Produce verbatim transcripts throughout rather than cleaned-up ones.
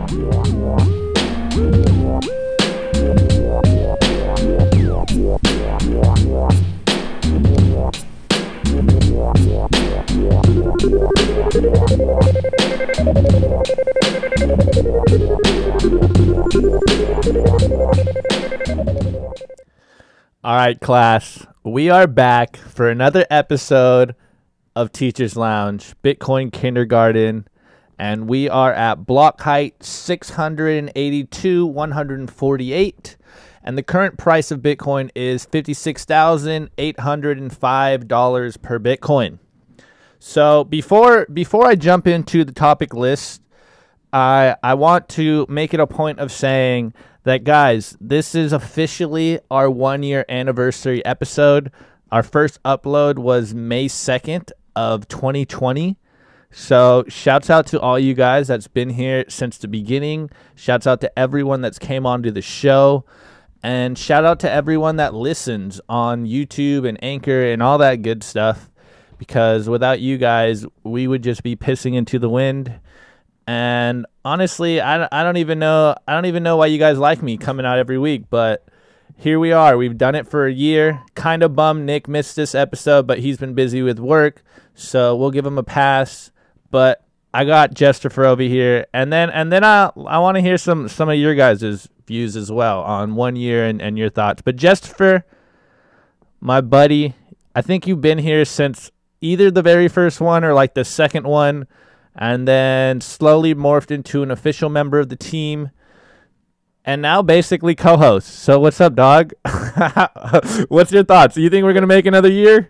All right, class, we are back for another episode of Teachers Lounge, Bitcoin Kindergarten, and we are at block height six hundred eighty-two, one hundred forty-eight, and the current price of Bitcoin is fifty-six thousand eight hundred five dollars per Bitcoin. So before before I jump into the topic list, I I want to make it a point of saying that, guys, this is officially our one-year anniversary episode. Our first upload was May second of twenty twenty. So shouts out to all you guys that's been here since the beginning. Shouts out to everyone that's came onto the show. And shout out to everyone that listens on YouTube and Anchor and all that good stuff. Because without you guys, we would just be pissing into the wind. And honestly, I, I don't even know I don't even know why you guys like me coming out every week, but here we are. We've done it for a year. Kind of bummed Nick missed this episode, but he's been busy with work, so we'll give him a pass. But I got Jester over here, and then and then I I want to hear some some of your guys' views as well on one year and, and your thoughts. But Jester, my buddy, I think you've been here since either the very first one or like the second one, and then slowly morphed into an official member of the team, and now basically co-host. So what's up, dog? What's your thoughts? Do you think we're going to make another year?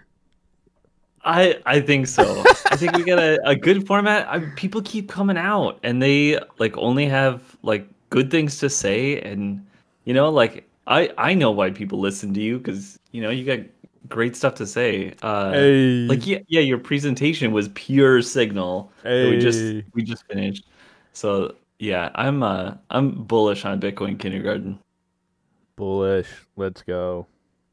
I I think so. I think we got a, a good format. I, people keep coming out, and they like only have like good things to say, and you know, like I I know why people listen to you, because you know you got great stuff to say. Uh, hey. Like yeah, yeah, your presentation was pure signal. Hey. We just we just finished. So yeah, I'm uh I'm bullish on Bitcoin Kindergarten. Bullish. Let's go.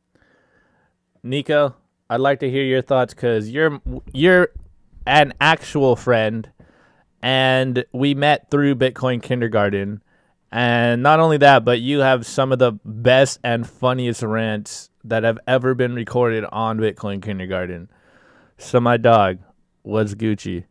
Nico, I'd like to hear your thoughts, because you're you're an actual friend, and we met through Bitcoin Kindergarten. And not only that, but you have some of the best and funniest rants that have ever been recorded on Bitcoin Kindergarten. So my dog, what's Gucci?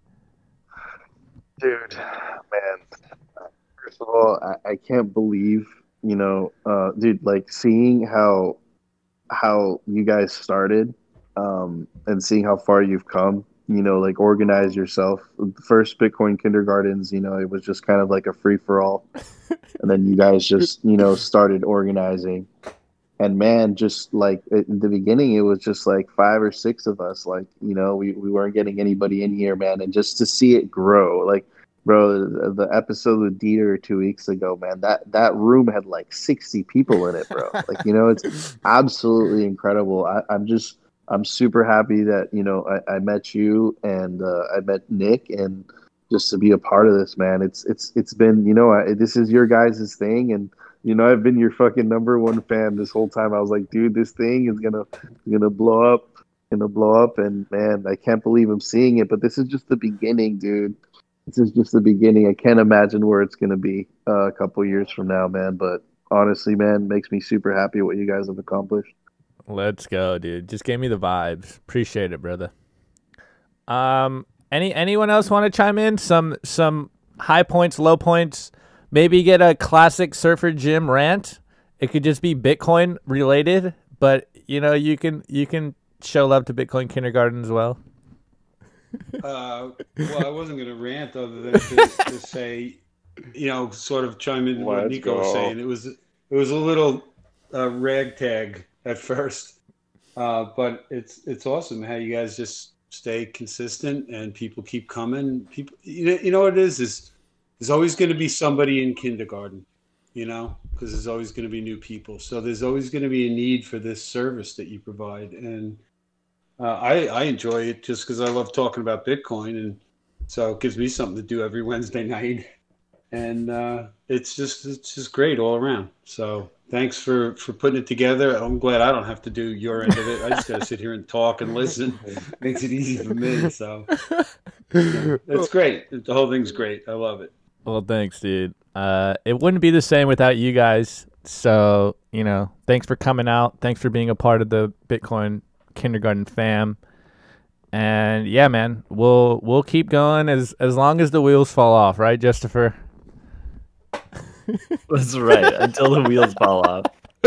Dude, man. First of all, I, I can't believe, you know, uh, dude, like seeing how how you guys started, um, and seeing how far you've come. You know, like organize yourself. The first Bitcoin Kindergartens, you know, it was just kind of like a free for all, and then you guys just, you know, started organizing. And man, just like at the beginning, it was just like five or six of us. Like, you know, we, we weren't getting anybody in here, man. And just to see it grow, like, bro, the, the episode with Dieter two weeks ago, man, that, that room had like sixty people in it, bro. Like, you know, it's absolutely incredible. I, I'm just, I'm super happy that, you know, I, I met you, and uh, I met Nick, and just to be a part of this, man. It's, it's, it's been, you know, I, this is your guys' thing. And, you know, I've been your fucking number one fan this whole time. I was like, dude, this thing is gonna gonna blow up, gonna blow up, and man, I can't believe I'm seeing it. But this is just the beginning, dude. This is just the beginning. I can't imagine where it's gonna be uh, a couple years from now, man. But honestly, man, makes me super happy what you guys have accomplished. Let's go, dude. Just gave me the vibes. Appreciate it, brother. Um, any anyone else want to chime in? Some some high points, low points. Maybe get a classic Surfer Jim rant. It could just be Bitcoin related, but you know, you can you can show love to Bitcoin Kindergarten as well. Uh, well, I wasn't going to rant other than to, to say, you know, sort of chime in what Let's Nico was go. saying. It was it was a little uh, ragtag at first, uh, but it's it's awesome how you guys just stay consistent and people keep coming. People, you know, you know what it is is there's always going to be somebody in kindergarten, you know, because there's always going to be new people. So there's always going to be a need for this service that you provide, and uh, I I enjoy it just because I love talking about Bitcoin, and so it gives me something to do every Wednesday night. And uh, it's just it's just great all around. So thanks for, for putting it together. I'm glad I don't have to do your end of it. I just got to sit here and talk and listen. Makes it easy for me. So yeah, it's great. The whole thing's great. I love it. Well, thanks, dude. Uh, it wouldn't be the same without you guys. So, you know, thanks for coming out. Thanks for being a part of the Bitcoin Kindergarten fam. And yeah, man, we'll we'll keep going as as long as the wheels fall off, right, Justifer? That's right. Until the wheels fall off.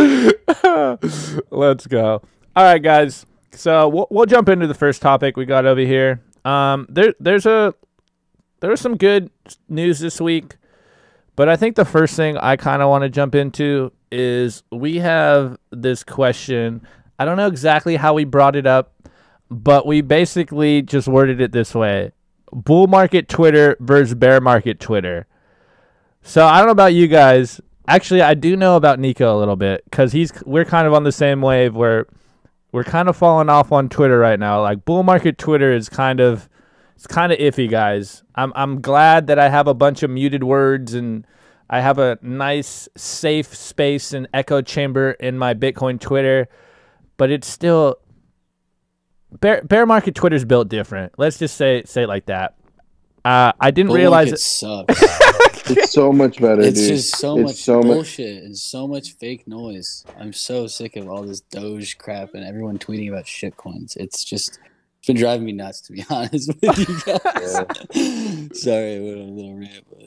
Let's go. All right, guys. So we'll we'll jump into the first topic we got over here. Um, there there's a there's some good news this week, but I think the first thing I kind of want to jump into is we have this question. I don't know exactly how we brought it up, but we basically just worded it this way: bull market Twitter versus bear market Twitter. So I don't know about you guys. Actually, I do know about Nico a little bit because he's we're kind of on the same wave where we're kind of falling off on Twitter right now. Like bull market Twitter is kind of it's kind of iffy, guys. I'm I'm glad that I have a bunch of muted words and I have a nice safe space and echo chamber in my Bitcoin Twitter, but it's still bear bear market Twitter's built different. Let's just say say it like that. Uh, I didn't Bull realize market it sucks. It's so much better, It's dude. just so It's much so much- bullshit and so much fake noise. I'm so sick of all this Doge crap and everyone tweeting about shit coins. It's just it's been driving me nuts, to be honest with you guys. Sorry, I went on a little rant, but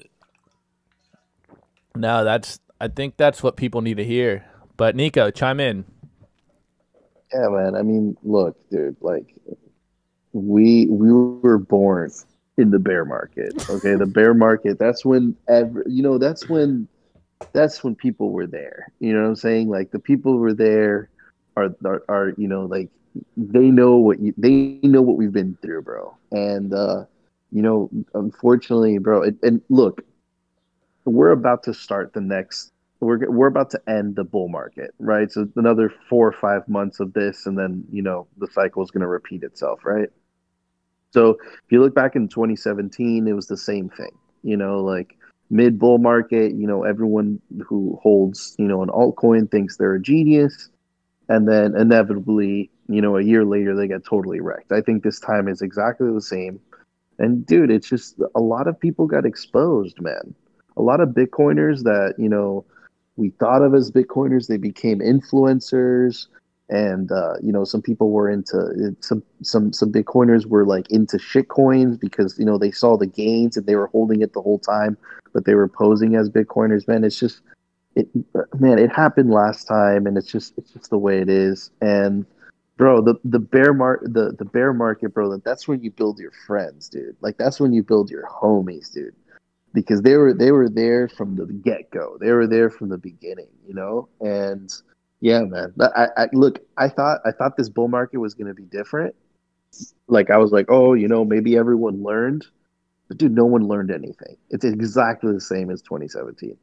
No, that's I think that's what people need to hear. But Nico, chime in. Yeah, man. I mean, look, dude. Like, we we were born in the bear market. Okay, the bear market. That's when ever. You know, that's when that's when people were there. You know what I'm saying? Like the people who were there are are, are you know like they know what you, they know what we've been through, bro. And uh, you know, unfortunately, bro. And, and look, we're about to start the next. We're we're about to end the bull market, right? So another four or five months of this, and then you know the cycle is going to repeat itself, right? So if you look back in twenty seventeen, it was the same thing. You know, like mid bull market, you know, everyone who holds you know an altcoin thinks they're a genius, and then inevitably, you know, a year later they get totally wrecked. I think this time is exactly the same. And dude, it's just a lot of people got exposed, man. A lot of Bitcoiners that, you know, we thought of as Bitcoiners, they became influencers. And uh, you know, some people were into some some some Bitcoiners were like into shit coins because, you know, they saw the gains and they were holding it the whole time, but they were posing as Bitcoiners, man. It's just it man, it happened last time and it's just it's just the way it is. And bro, the the bear market, the the bear market, bro, that's when you build your friends, dude. Like that's when you build your homies, dude. Because they were they were there from the get go. They were there from the beginning, you know. And yeah, man. I, I look. I thought I thought this bull market was going to be different. Like I was like, oh, you know, maybe everyone learned, but dude, no one learned anything. It's exactly the same as twenty seventeen.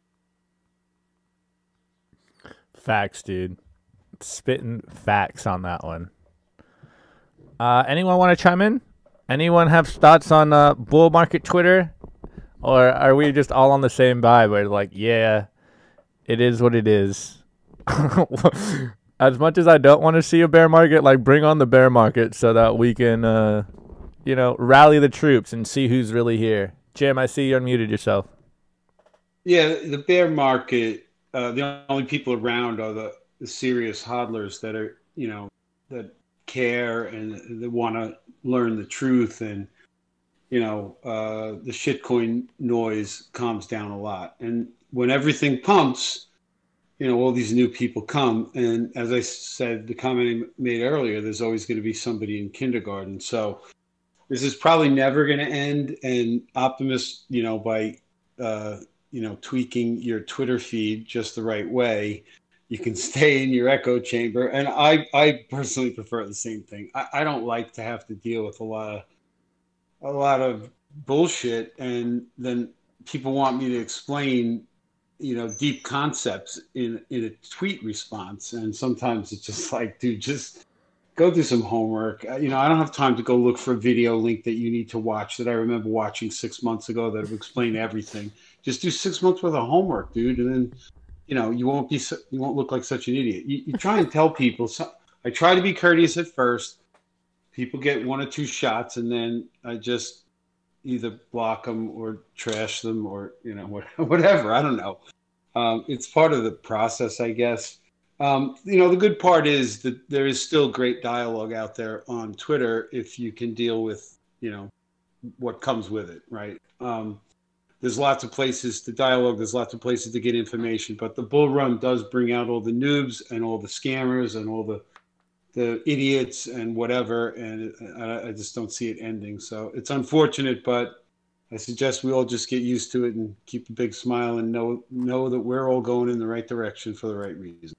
Facts, dude. Spitting facts on that one. Uh, anyone want to chime in? Anyone have thoughts on uh, bull market Twitter? Or are we just all on the same vibe where like, yeah, it is what it is? As much as I don't want to see a bear market, like bring on the bear market so that we can, uh, you know, rally the troops and see who's really here. Jim, I see you unmuted yourself. Yeah, the bear market, uh, the only people around are the, the serious hodlers that are, you know, that care and that want to learn the truth. And you know, uh, the shitcoin noise calms down a lot. And when everything pumps, you know, all these new people come. And as I said, the comment I made earlier, there's always going to be somebody in kindergarten. So this is probably never going to end. And Optimus, you know, by, uh, you know, tweaking your Twitter feed just the right way, you can stay in your echo chamber. And I, I personally prefer the same thing. I, I don't like to have to deal with a lot of, a lot of bullshit, and then people want me to explain, you know, deep concepts in in a tweet response, and sometimes it's just like, dude, just go do some homework. You know, I don't have time to go look for a video link that you need to watch that I remember watching six months ago that would explain everything. Just do six months worth of homework, dude, and then, you know, you won't be you won't look like such an idiot. You, you try and tell people. So, I try to be courteous at first. People get one or two shots, and then I just, either block them or trash them or, you know, whatever. I don't know. Um, it's part of the process, I guess. Um, you know, the good part is that there is still great dialogue out there on Twitter if you can deal with, you know, what comes with it, right? Um, there's lots of places to dialogue. There's lots of places to get information. But the bull run does bring out all the noobs and all the scammers and all the the idiots and whatever. And I, I just don't see it ending. So it's unfortunate, but I suggest we all just get used to it and keep a big smile and know know that we're all going in the right direction for the right reason.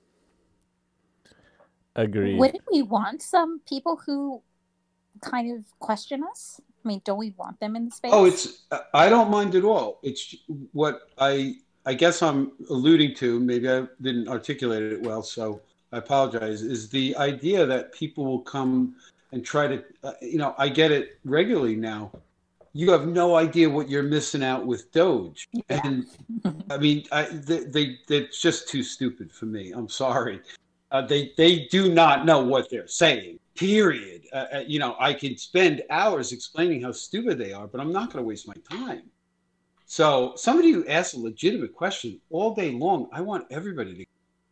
Agreed. Wouldn't we want some people who kind of question us? I mean, don't we want them in the space? Oh, it's I don't mind at all. It's what I I guess I'm alluding to. Maybe I didn't articulate it well, so I apologize. Is the idea that people will come and try to, uh, you know, I get it regularly now. You have no idea what you're missing out with Doge, Yeah. and I mean, I, they, they it's just too stupid for me. I'm sorry. Uh, they they do not know what they're saying. Period. Uh, uh, you know, I can spend hours explaining how stupid they are, but I'm not going to waste my time. So somebody who asks a legitimate question all day long, I want everybody to.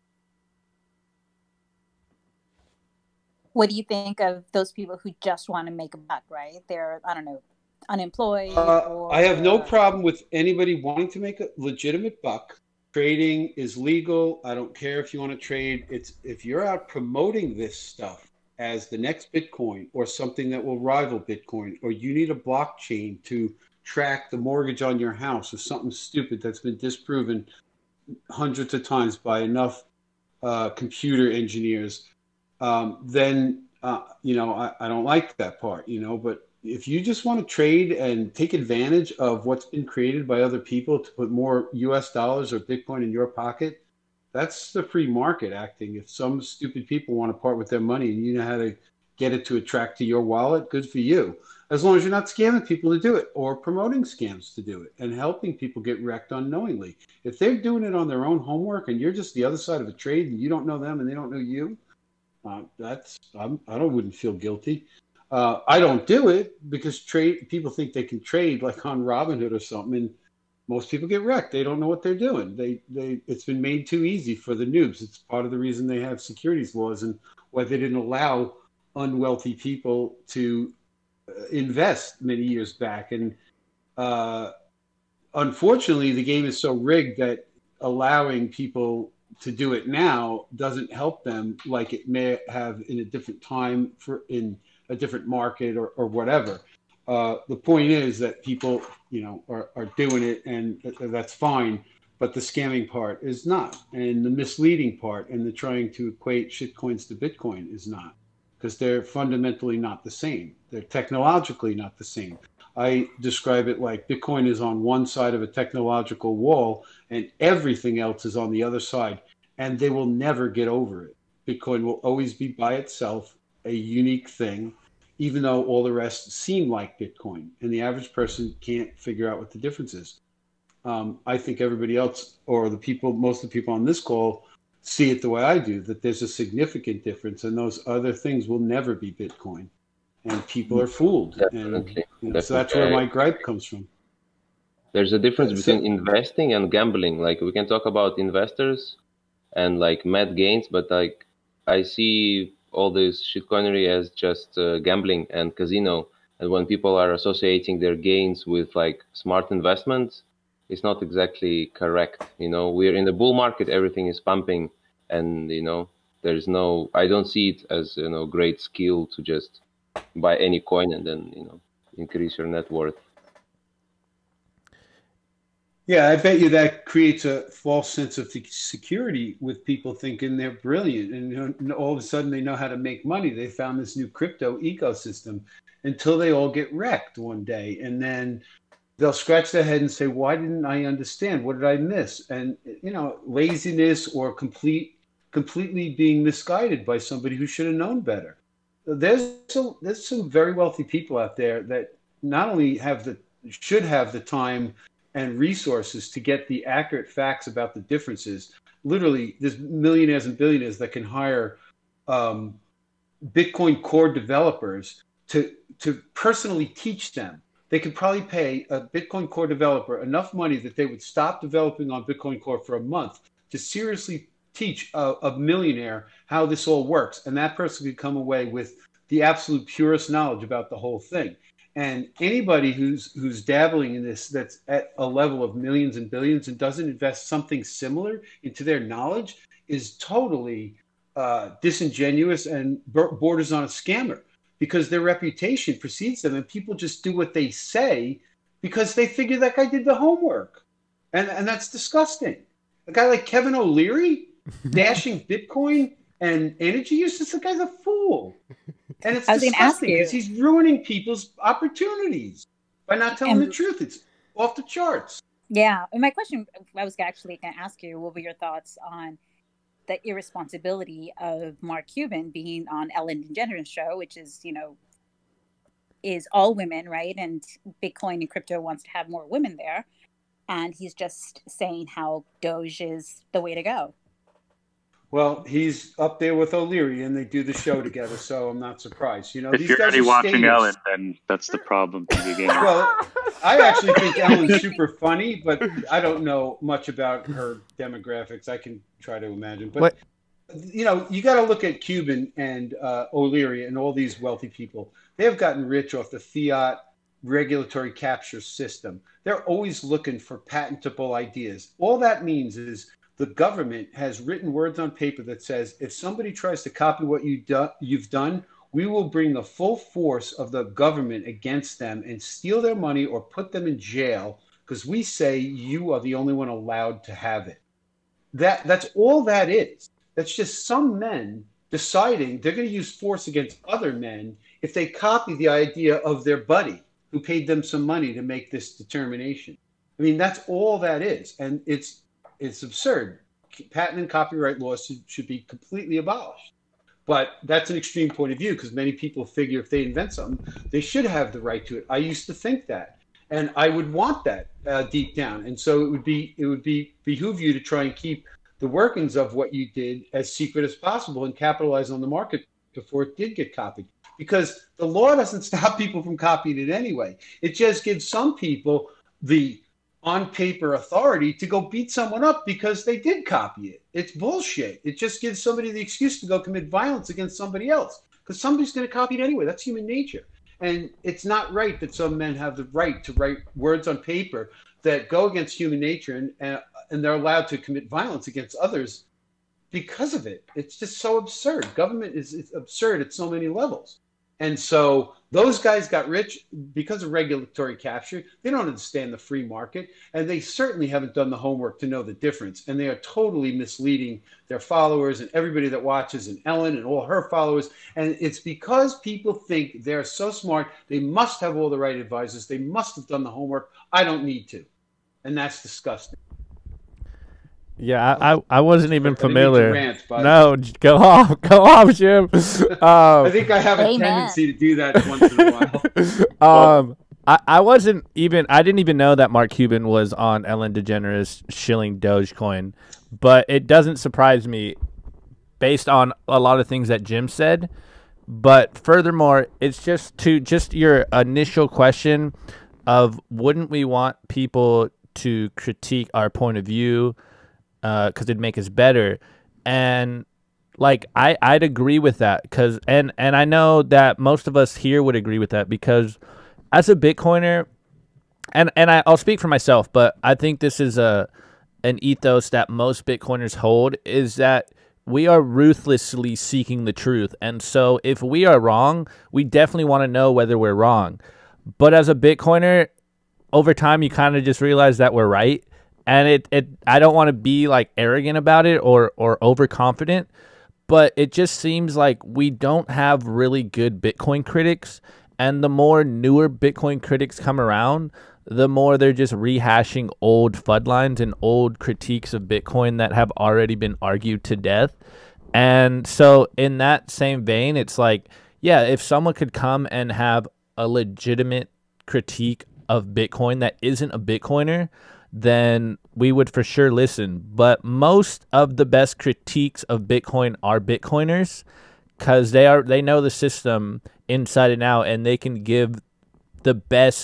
What do you think of those people who just want to make a buck, right? They're, I don't know, unemployed. Uh, or, I have no uh, problem with anybody wanting to make a legitimate buck. Trading is legal. I don't care if you want to trade. It's if you're out promoting this stuff as the next Bitcoin or something that will rival Bitcoin, or you need a blockchain to track the mortgage on your house or something stupid that's been disproven hundreds of times by enough uh, computer engineers, um, then, uh, you know, I, I don't like that part, you know, but if you just want to trade and take advantage of what's been created by other people to put more U S dollars or Bitcoin in your pocket, that's the free market acting. If some stupid people want to part with their money and you know how to get it to attract to your wallet, good for you. As long as you're not scamming people to do it or promoting scams to do it and helping people get wrecked unknowingly. If they're doing it on their own homework and you're just the other side of a trade and you don't know them and they don't know you, uh, that's I'm, I don't wouldn't feel guilty. Uh, I don't do it because trade people think they can trade like on Robinhood or something, and most people get wrecked. They don't know what they're doing. They they it's been made too easy for the noobs. It's part of the reason they have securities laws and why they didn't allow unwealthy people to uh, invest many years back. And uh, unfortunately, the game is so rigged that allowing people to do it now doesn't help them like it may have in a different time for in a different market or, or whatever. Uh, the point is that people, you know, are, are doing it and that's fine, but the scamming part is not. And the misleading part and the trying to equate shitcoins to Bitcoin is not, because they're fundamentally not the same. They're technologically not the same. I describe it like Bitcoin is on one side of a technological wall and everything else is on the other side, and they will never get over it. Bitcoin will always be by itself a unique thing, even though all the rest seem like Bitcoin, and the average person can't figure out what the difference is. Um, I think everybody else, or the people, most of the people on this call, see it the way I do, that there's a significant difference, and those other things will never be Bitcoin, and people are fooled. Definitely. And, you know, so that's where my gripe comes from. There's a difference So- between investing and gambling. Like we can talk about investors and like mad gains, but like I see all this shitcoinery as just uh, gambling and casino. And when people are associating their gains with like smart investments, it's not exactly correct. You know, we're in the bull market, everything is pumping, and you know, there's no, I don't see it as, you know, great skill to just buy any coin and then, you know, increase your net worth. Yeah, I bet you that creates a false sense of security with people thinking they're brilliant, and you know, all of a sudden they know how to make money. They found this new crypto ecosystem until they all get wrecked one day, and then they'll scratch their head and say, "Why didn't I understand? What did I miss?" And you know, laziness or complete, completely being misguided by somebody who should have known better. There's some, there's some very wealthy people out there that not only have the should have the time and resources to get the accurate facts about the differences. Literally, there's millionaires and billionaires that can hire um, Bitcoin core developers to to personally teach them they could probably pay a Bitcoin Core developer enough money that they would stop developing on Bitcoin Core for a month to seriously teach a, a millionaire how this all works. And that person could come away with the absolute purest knowledge about the whole thing. And anybody who's who's dabbling in this, that's at a level of millions and billions and doesn't invest something similar into their knowledge, is totally uh, disingenuous and borders on a scammer, because their reputation precedes them, and people just do what they say because they figure that guy did the homework, and and that's disgusting. A guy like Kevin O'Leary dashing Bitcoin and energy use, this guy's a fool. And it's disgusting because he's ruining people's opportunities by not telling and, the truth. It's off the charts. Yeah. And my question, I was actually going to ask you, what were your thoughts on the irresponsibility of Mark Cuban being on Ellen DeGeneres' show, which is, you know, is all women, right? And Bitcoin and crypto wants to have more women there. And he's just saying how Doge is the way to go. Well, he's up there with O'Leary, and they do the show together, so I'm not surprised. You know, if these you're guys already are watching staters. Ellen, then that's the problem to begin with. Well, I actually think Ellen's super funny, but I don't know much about her demographics. I can try to imagine. But, what? you know, you got to look at Cuban and uh, O'Leary and all these wealthy people. They have gotten rich off the fiat regulatory capture system. They're always looking for patentable ideas. All that means is the government has written words on paper that says, if somebody tries to copy what you do, you've done, we will bring the full force of the government against them and steal their money or put them in jail because we say you are the only one allowed to have it. That That's all that is. That's just some men deciding they're going to use force against other men if they copy the idea of their buddy who paid them some money to make this determination. I mean, that's all that is. And it's It's absurd. Patent and copyright laws should, should be completely abolished. But that's an extreme point of view because many people figure if they invent something, they should have the right to it. I used to think that, and I would want that uh, deep down. And so it would be it would be behoove you to try and keep the workings of what you did as secret as possible and capitalize on the market before it did get copied. Because the law doesn't stop people from copying it anyway. It just gives some people the on paper authority to go beat someone up because they did copy it. It's bullshit. It just gives somebody the excuse to go commit violence against somebody else because somebody's going to copy it anyway. That's human nature. And it's not right that some men have the right to write words on paper that go against human nature and, and, and they're allowed to commit violence against others because of it. It's just so absurd. Government is it's absurd at so many levels. And so those guys got rich because of regulatory capture. They don't understand the free market, and they certainly haven't done the homework to know the difference. And they are totally misleading their followers and everybody that watches, and Ellen and all her followers. And it's because people think they're so smart, they must have all the right advisors. They must have done the homework. I don't need to. And that's disgusting. Yeah, I, I, I wasn't even I didn't mean familiar. to rant, but no, j- go off, go off, Jim. Um, I think I have a Amen. tendency to do that once in a while. um, I, I wasn't even. I didn't even know that Mark Cuban was on Ellen DeGeneres shilling Dogecoin, but it doesn't surprise me, based on a lot of things that Jim said. But furthermore, it's just to just your initial question of wouldn't we want people to critique our point of view? Because it'd make us better, and like I I'd agree with that because and and I know that most of us here would agree with that because as a Bitcoiner, and and I, I'll speak for myself, but I think this is a an ethos that most Bitcoiners hold is that we are ruthlessly seeking the truth, and so if we are wrong, we definitely want to know whether we're wrong. But as a Bitcoiner, over time you kind of just realize that we're right. And it, it I don't want to be like arrogant about it or, or overconfident, but it just seems like we don't have really good Bitcoin critics. And the more newer Bitcoin critics come around, the more they're just rehashing old FUD lines and old critiques of Bitcoin that have already been argued to death. And so in that same vein, it's like, yeah, if someone could come and have a legitimate critique of Bitcoin that isn't a Bitcoiner, then we would for sure listen. But most of the best critiques of Bitcoin are Bitcoiners because they are they know the system inside and out, and they can give the best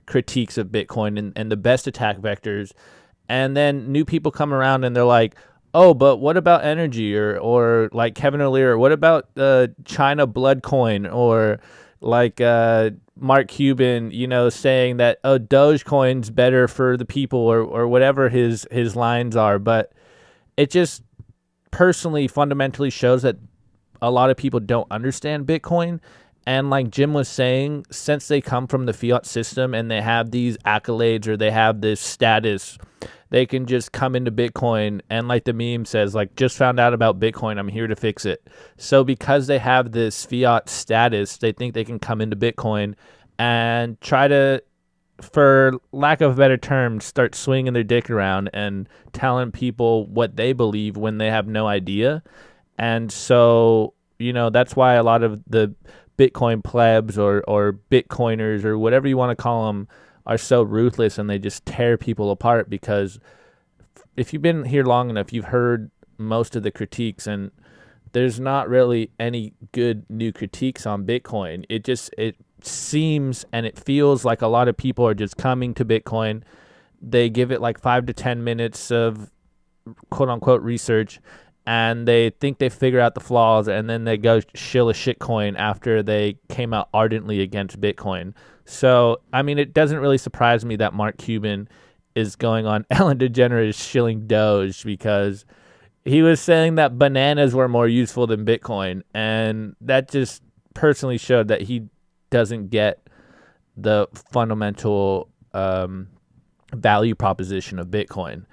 critiques of Bitcoin and, and the best attack vectors. And then new people come around and they're like, oh, but what about energy? Or, or like Kevin O'Leary, what about uh, China Blood Coin? Or like uh, Mark Cuban, you know, saying that, oh, Dogecoin's better for the people, or, or whatever his, his lines are. But it just personally fundamentally shows that a lot of people don't understand Bitcoin. And like Jim was saying, since they come from the fiat system and they have these accolades or they have this status, they can just come into Bitcoin and, like the meme says, like, just found out about Bitcoin, I'm here to fix it. So because they have this fiat status, they think they can come into Bitcoin and try to, for lack of a better term, start swinging their dick around and telling people what they believe when they have no idea. And so, you know, that's why a lot of the Bitcoin plebs or, or Bitcoiners or whatever you want to call them are so ruthless, and they just tear people apart. Because if you've been here long enough, you've heard most of the critiques, and there's not really any good new critiques on Bitcoin. It just, it seems and it feels like a lot of people are just coming to Bitcoin. They give it like five to ten minutes of quote unquote research, and they think they figure out the flaws, and then they go shill a shitcoin after they came out ardently against Bitcoin. So, I mean, it doesn't really surprise me that Mark Cuban is going on Ellen DeGeneres shilling Doge, because he was saying that bananas were more useful than Bitcoin, and that just personally showed that he doesn't get the fundamental um, value proposition of Bitcoin.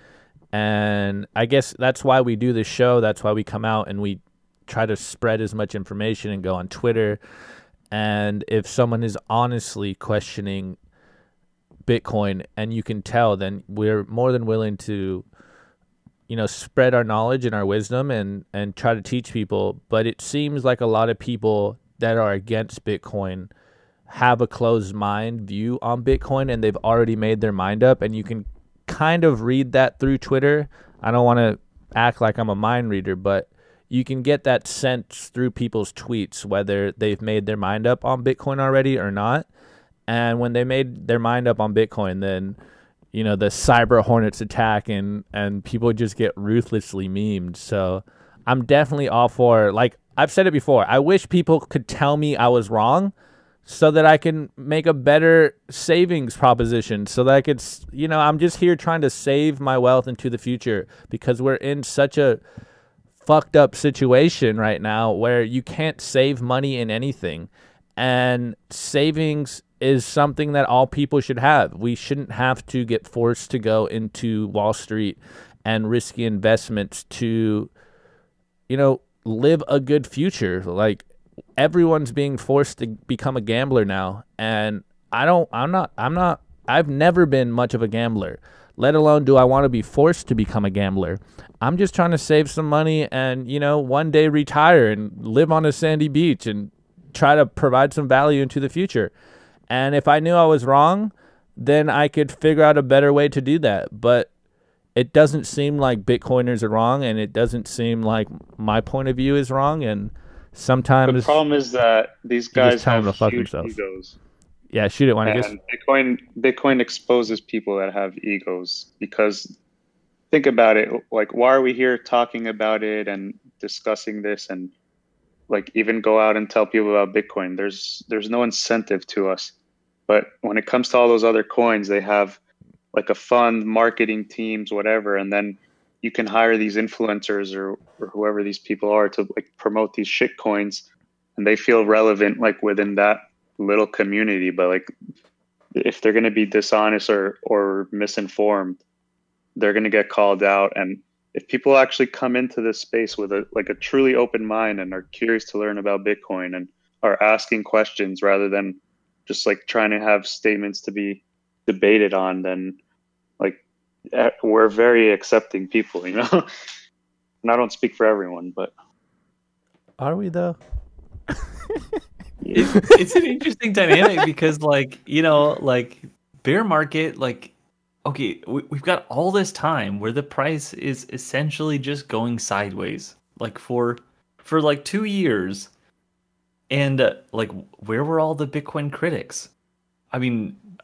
And I guess that's why we do this show. That's why we come out and we try to spread as much information and go on Twitter. And if someone is honestly questioning Bitcoin and you can tell, then we're more than willing to, you know, spread our knowledge and our wisdom and, and try to teach people. But it seems like a lot of people that are against Bitcoin have a closed mind view on Bitcoin, and they've already made their mind up. And you can kind of read that through Twitter. I don't want to act like I'm a mind reader, but you can get that sense through people's tweets, whether they've made their mind up on Bitcoin already or not. And when they made their mind up on Bitcoin, then, you know, the cyber hornets attack and, and people just get ruthlessly memed. So I'm definitely all for, like I've said it before, I wish people could tell me I was wrong so that I can make a better savings proposition, so that I could, you know, I'm just here trying to save my wealth into the future, because we're in such a fucked up situation right now where you can't save money in anything. And savings is something that all people should have. We shouldn't have to get forced to go into Wall Street and risky investments to, you know, live a good future. Like, everyone's being forced to become a gambler now, and I don't I'm not I'm not I've never been much of a gambler, let alone do I want to be forced to become a gambler. I'm just trying to save some money and, you know, one day retire and live on a sandy beach and try to provide some value into the future. And if I knew I was wrong, then I could figure out a better way to do that. But it doesn't seem like Bitcoiners are wrong, and it doesn't seem like my point of view is wrong. And sometimes the problem is that these guys have huge themselves. egos. Yeah, shoot it, Juan. And Bitcoin, Bitcoin exposes people that have egos, because think about it. Like, why are we here talking about it and discussing this, and like even go out and tell people about Bitcoin? There's there's no incentive to us. But when it comes to all those other coins, they have like a fund, marketing teams, whatever, and then you can hire these influencers or, or whoever these people are to like promote these shit coins, and they feel relevant like within that little community. But like, if they're going to be dishonest or, or misinformed, they're going to get called out. And if people actually come into this space with a, like a truly open mind and are curious to learn about Bitcoin and are asking questions rather than just like trying to have statements to be debated on, then like, we're very accepting people, you know. And I don't speak for everyone, but are we though? It, it's an interesting dynamic because, like, you know, like bear market, like, okay, we, we've got all this time where the price is essentially just going sideways, like for for like two years, and uh, like, where were all the Bitcoin critics? I mean, I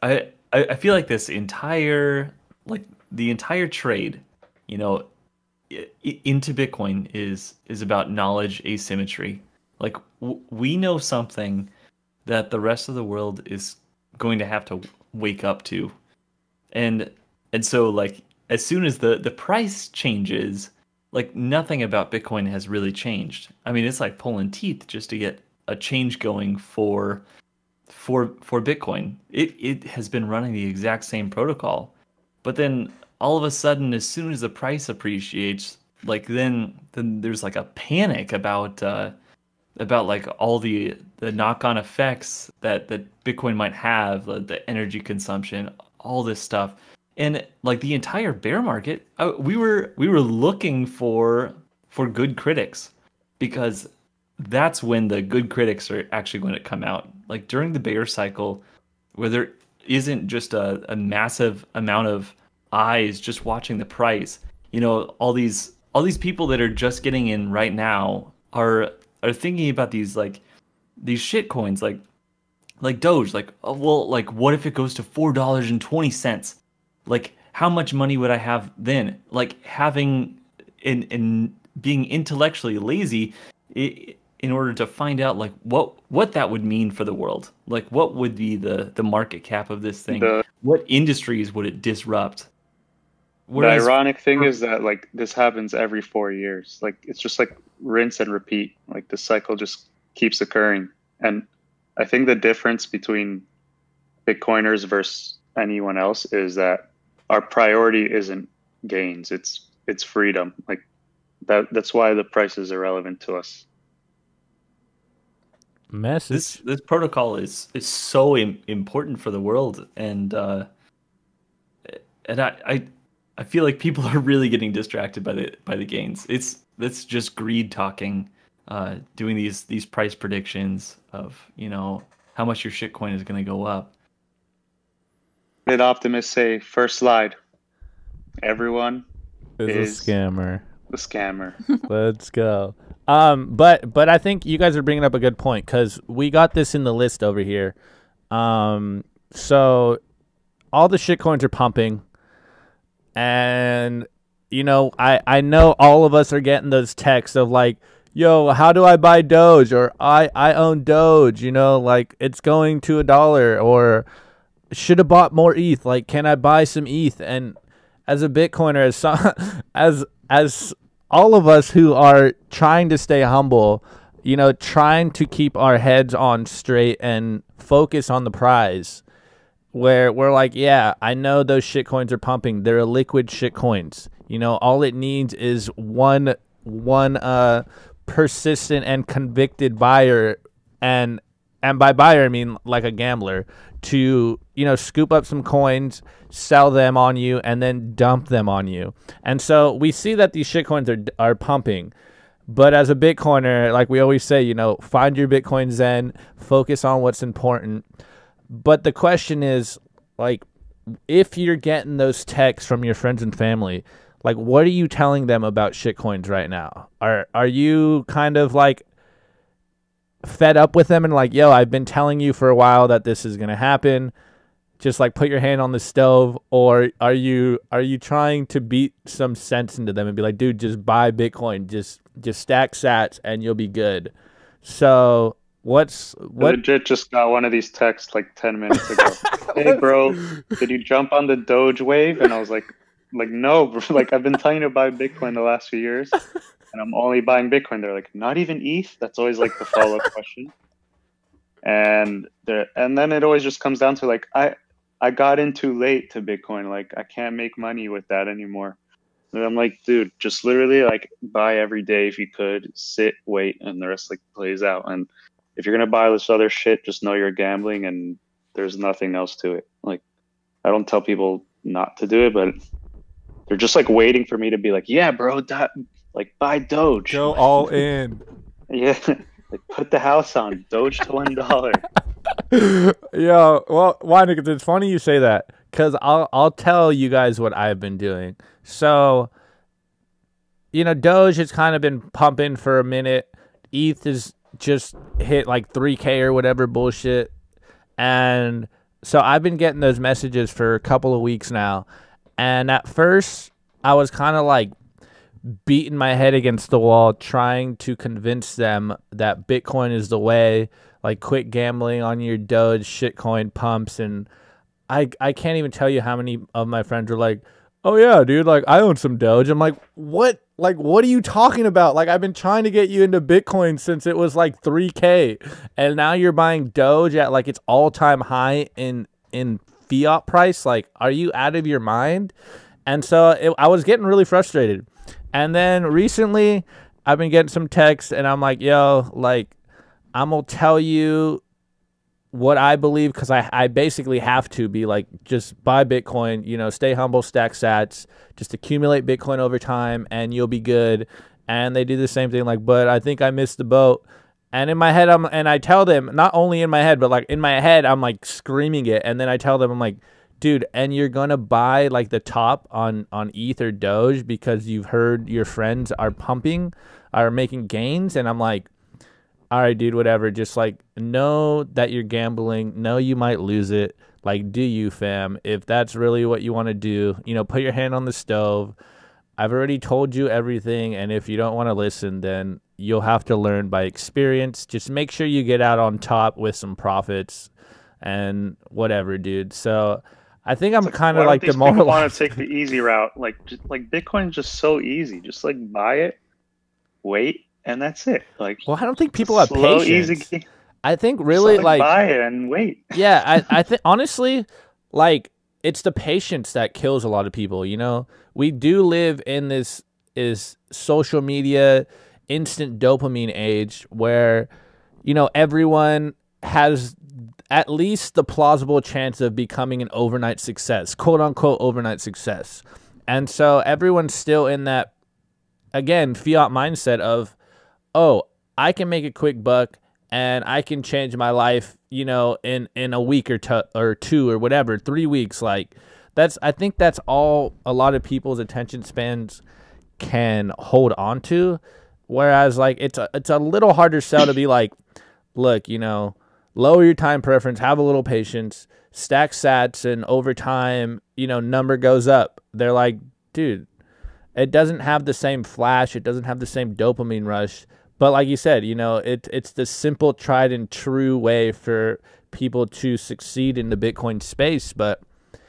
I, I feel like this entire like the entire trade, you know, i- i- into Bitcoin is is about knowledge asymmetry. Like w- we know something that the rest of the world is going to have to wake up to, and and so like as soon as the the price changes, like nothing about Bitcoin has really changed. I mean, it's like pulling teeth just to get a change going for for for Bitcoin. It it has been running the exact same protocol. But then all of a sudden, as soon as the price appreciates, like then then there's like a panic about uh about like all the the knock-on effects that that Bitcoin might have, the, the energy consumption, all this stuff. And like the entire bear market, uh, we were we were looking for for good critics, because that's when the good critics are actually going to come out. Like during the bear cycle, where there isn't just a, a massive amount of eyes just watching the price. You know, all these all these people that are just getting in right now are are thinking about these like these shit coins like like Doge. Like, oh, well, like what if it goes to four dollars and twenty cents? Like, how much money would I have then? Like having in in being intellectually lazy. It, in order to find out like what what that would mean for the world, like what would be the the market cap of this thing, The what industries would it disrupt. the Whereas, ironic thing is that like this happens every four years. Like it's just like rinse and repeat. Like the cycle just keeps occurring. And I think the difference between Bitcoiners versus anyone else is that our priority isn't gains. It's it's freedom. Like that that's why the price is irrelevant to us. Message. this this protocol is is so Im- important for the world, and uh and I, I I feel like people are really getting distracted by the by the gains. It's that's just greed talking, uh doing these these price predictions of, you know, how much your shitcoin is going to go up. Did Optimus say first slide? Everyone Is is- a scammer. the scammer. Let's go. Um, but but I think you guys are bringing up a good point, because we got this in the list over here. Um, so all the shit coins are pumping, and you know I I know all of us are getting those texts of like, yo, how do I buy Doge, or I I own Doge, you know, like it's going to a dollar, or should have bought more E T H. Like, can I buy some E T H? And as a Bitcoiner, as some, as as all of us who are trying to stay humble, you know, trying to keep our heads on straight and focus on the prize, where we're like, yeah, I know those shit coins are pumping. They're liquid shit coins. You know, all it needs is one one uh persistent and convicted buyer, and and by buyer I mean like a gambler, to, you know, scoop up some coins, sell them on you, and then dump them on you. And so we see that these shit coins are are pumping. But as a Bitcoiner, like we always say, you know, find your Bitcoin Zen, focus on what's important. But the question is, like, if you're getting those texts from your friends and family, like, what are you telling them about shitcoins right now? Are are you kind of like fed up with them and like, yo, I've been telling you for a while that this is gonna happen, just like put your hand on the stove? Or are you are you trying to beat some sense into them and be like, dude, just buy Bitcoin, just just stack sats and you'll be good? So what's I what legit just got one of these texts like ten minutes ago. Hey, bro, did you jump on the Doge wave? And I was like, like no, bro. Like I've been telling you to buy Bitcoin the last few years, and I'm only buying Bitcoin. They're like, not even E T H. That's always like the follow up question. And there, and then it always just comes down to like, I, I got in too late to Bitcoin. Like I can't make money with that anymore. And I'm like, dude, just literally like buy every day if you could. Sit, wait, and the rest like plays out. And if you're gonna buy this other shit, just know you're gambling, and there's nothing else to it. Like I don't tell people not to do it, but they're just like waiting for me to be like, yeah, bro, that, like buy Doge. go all in? Yeah, like put the house on Doge to one dollar. Yo, well, why? Because it's funny you say that, because I'll I'll tell you guys what I've been doing. So, you know, Doge has kind of been pumping for a minute. E T H has just hit like three K or whatever bullshit, and so I've been getting those messages for a couple of weeks now, and at first I was kind of like beating my head against the wall trying to convince them that Bitcoin is the way, like quit gambling on your Doge shitcoin pumps. And I I can't even tell you how many of my friends were like, oh yeah, dude, like I own some Doge. I'm like, what? Like, what are you talking about? Like, I've been trying to get you into Bitcoin since it was like three K, and now you're buying Doge at like its all-time high in in fiat price. Like, are you out of your mind? And so it, I was getting really frustrated. And then recently, I've been getting some texts, and I'm like, yo, like, I'm gonna tell you what I believe, because I, I basically have to be like, just buy Bitcoin, you know, stay humble, stack sats, just accumulate Bitcoin over time, and you'll be good. And they do the same thing, like, but I think I missed the boat. And in my head, I'm, and I tell them, not only in my head, but like in my head, I'm like screaming it. And then I tell them, I'm like, dude, and you're gonna buy like the top on on E T H or Doge because you've heard your friends are pumping, are making gains. And I'm like, all right, dude, whatever. Just like know that you're gambling. Know you might lose it. Like, do you, fam? If that's really what you want to do, you know, put your hand on the stove. I've already told you everything, and if you don't want to listen, then you'll have to learn by experience. Just make sure you get out on top with some profits and whatever, dude. So I think I'm kind of like demoralized. People want to take the easy route. Like, just, like Bitcoin is just so easy. Just like buy it, wait, and that's it. Like, well, I don't think people have slow, patience. Easy. I think really like, like buy it and wait. Yeah, I I think honestly, like it's the patience that kills a lot of people. You know, we do live in this is social media instant dopamine age where, you know, everyone has at least the plausible chance of becoming an overnight success, quote unquote overnight success. And so everyone's still in that, again, fiat mindset of, oh, I can make a quick buck and I can change my life, you know, in, in a week or, two or two or whatever, three weeks. Like that's, I think that's all a lot of people's attention spans can hold on to. Whereas like, it's a, it's a little harder sell to be like, look, you know, lower your time preference, have a little patience, stack sats, and over time, you know, number goes up. They're like, dude, it doesn't have the same flash. It doesn't have the same dopamine rush. But like you said, you know, it, it's the simple, tried and true way for people to succeed in the Bitcoin space. But,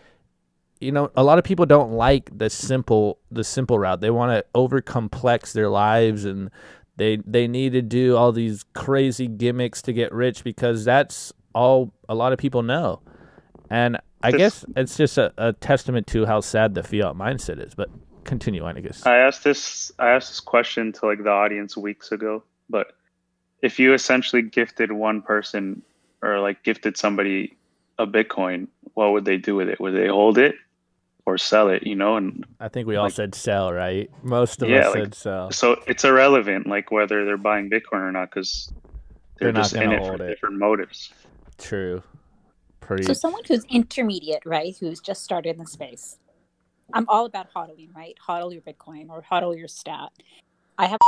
you know, a lot of people don't like the simple, the simple route. They want to over complex their lives, and they, they need to do all these crazy gimmicks to get rich because that's all a lot of people know. And I This- guess it's just a, a testament to how sad the fiat mindset is. But continue, I guess. I asked this I asked this question to like the audience weeks ago, but if you essentially gifted one person or like gifted somebody a Bitcoin, what would they do with it? Would they hold it or sell it, you know? And I think we all like- said sell, right? Most of Yeah, us like- said sell. so it's irrelevant like whether they're buying Bitcoin or not because they're, They're not just in gonna it for hold it. different motives. True. Pretty. So someone who's intermediate, right, who's just started in the space. I'm all about hodling, right? Hodl your Bitcoin or hodl your stat. I have,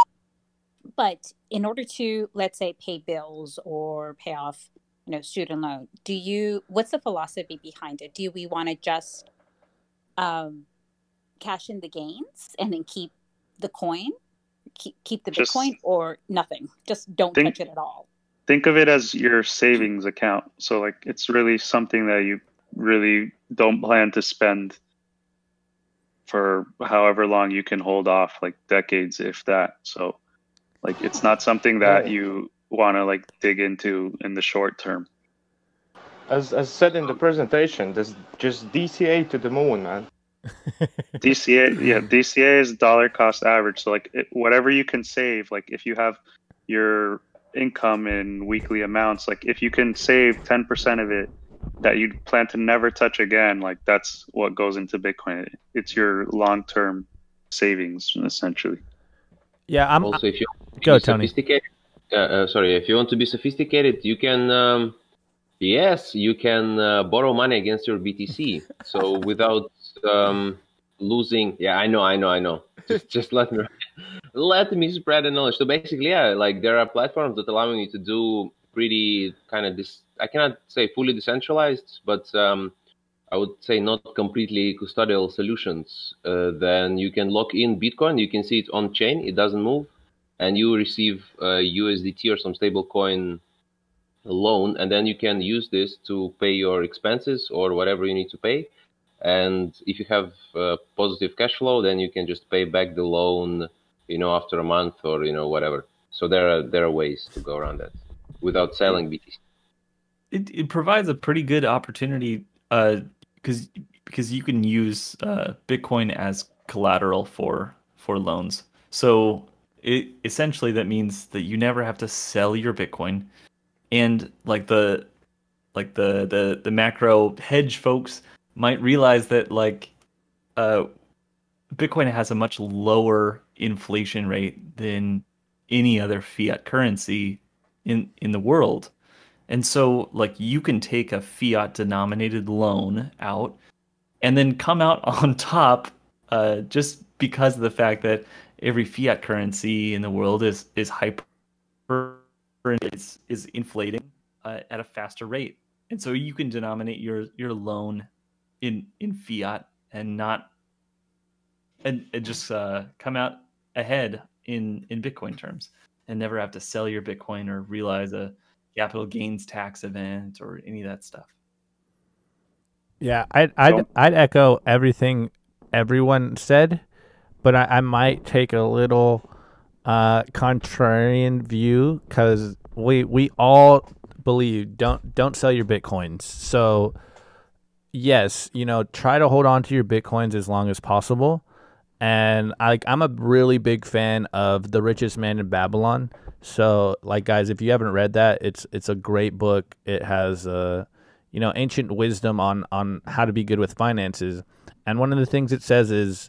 but in order to, let's say, pay bills or pay off, you know, student loan, do you? What's the philosophy behind it? Do we want to just um, cash in the gains and then keep the coin, keep keep the Just Bitcoin, or nothing? Just don't think- touch it at all. Think of it as your savings account. So like it's really something that you really don't plan to spend for however long you can hold off, like decades, if that. So like it's not something that Yeah. you want to like dig into in the short term. As as said in the presentation, there's just D C A to the moon, man. D C A, yeah, D C A is dollar cost average. So like it, whatever you can save, like if you have your income in weekly amounts, like if you can save ten percent of it that you plan to never touch again, like that's what goes into Bitcoin. It's your long-term savings essentially. Yeah, I'm. Also, if you want to Go, be Tony. sophisticated, uh, uh, sorry, if you want to be sophisticated, you can, um, yes, you can uh, borrow money against your B T C. So without um, losing, yeah, I know, I know, I know. Just, just let me, let me spread the knowledge. So basically, yeah, like there are platforms that allow you to do pretty kind of this. I cannot say fully decentralized, but um, I would say not completely custodial solutions. Uh, then you can lock in Bitcoin. You can see it on chain. It doesn't move, and you receive a U S D T or some stable coin loan, and then you can use this to pay your expenses or whatever you need to pay. And if you have uh, positive cash flow, then you can just pay back the loan, you know, after a month or, you know, whatever. So there are there are ways to go around that without selling B T C. It it provides a pretty good opportunity uh because because you can use uh Bitcoin as collateral for for loans. So it essentially that means that you never have to sell your Bitcoin, and like the like the the the macro hedge folks might realize that like uh Bitcoin has a much lower inflation rate than any other fiat currency in in the world. And so like you can take a fiat denominated loan out and then come out on top uh just because of the fact that every fiat currency in the world is is hyper is is inflating uh, at a faster rate. And so you can denominate your your loan in in fiat and not and, and just uh, come out ahead in in Bitcoin terms, and never have to sell your Bitcoin or realize a capital gains tax event or any of that stuff. Yeah, I'd I'd So- I'd echo everything everyone said, but I, I might take a little uh, contrarian view because we we all believe don't don't sell your Bitcoins. So yes, you know, try to hold on to your Bitcoins as long as possible. And I, I'm a really big fan of The Richest Man in Babylon. So, like, guys, if you haven't read that, it's it's a great book. It has, uh, you know, ancient wisdom on on how to be good with finances. And one of the things it says is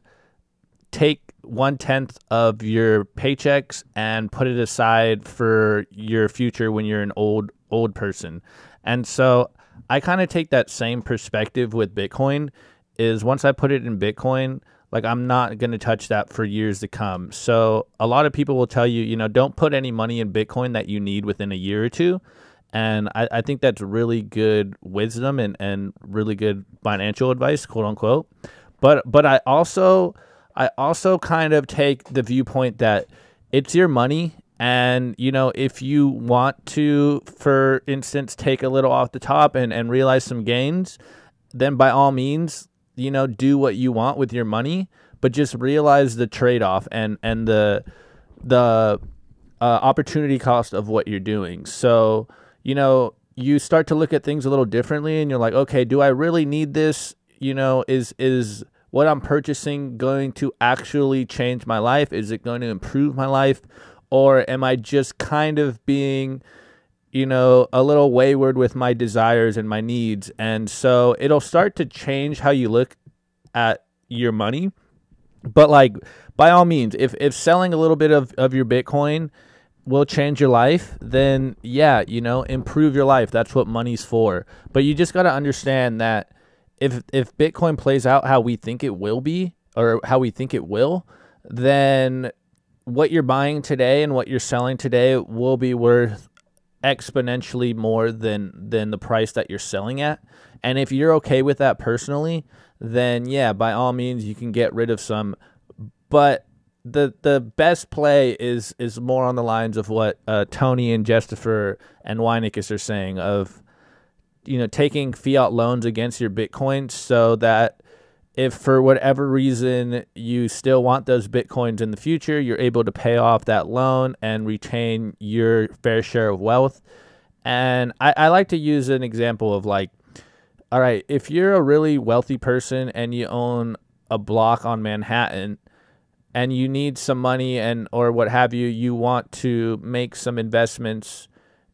take one tenth of your paychecks and put it aside for your future when you're an old old person. And so I kind of take that same perspective with Bitcoin. Is once I put it in Bitcoin, like, I'm not going to touch that for years to come. So a lot of people will tell you, you know, don't put any money in Bitcoin that you need within a year or two. And I, I think that's really good wisdom and, and really good financial advice, quote unquote. But but I also I also kind of take the viewpoint that it's your money. And, you know, if you want to, for instance, take a little off the top and, and realize some gains, then by all means, you know, do what you want with your money, but just realize the trade-off and, and the, the uh, opportunity cost of what you're doing. So, you know, you start to look at things a little differently and you're like, okay, do I really need this? You know, is, is what I'm purchasing going to actually change my life? Is it going to improve my life? Or am I just kind of being, you know, a little wayward with my desires and my needs? And so it'll start to change how you look at your money. But like, by all means, if, if selling a little bit of, of your Bitcoin will change your life, then yeah, you know, improve your life. That's what money's for. But you just got to understand that if, if Bitcoin plays out how we think it will be, or how we think it will, then what you're buying today and what you're selling today will be worth exponentially more than than the price that you're selling at. And if you're okay with that personally, then yeah, by all means you can get rid of some. But the the best play is is more on the lines of what uh, Tony and Jestifer and Weinicus are saying, of, you know, taking fiat loans against your Bitcoin so that if for whatever reason you still want those Bitcoins in the future, you're able to pay off that loan and retain your fair share of wealth. And I, I like to use an example of, like, all right, if you're a really wealthy person and you own a block on Manhattan and you need some money and or what have you, you want to make some investments,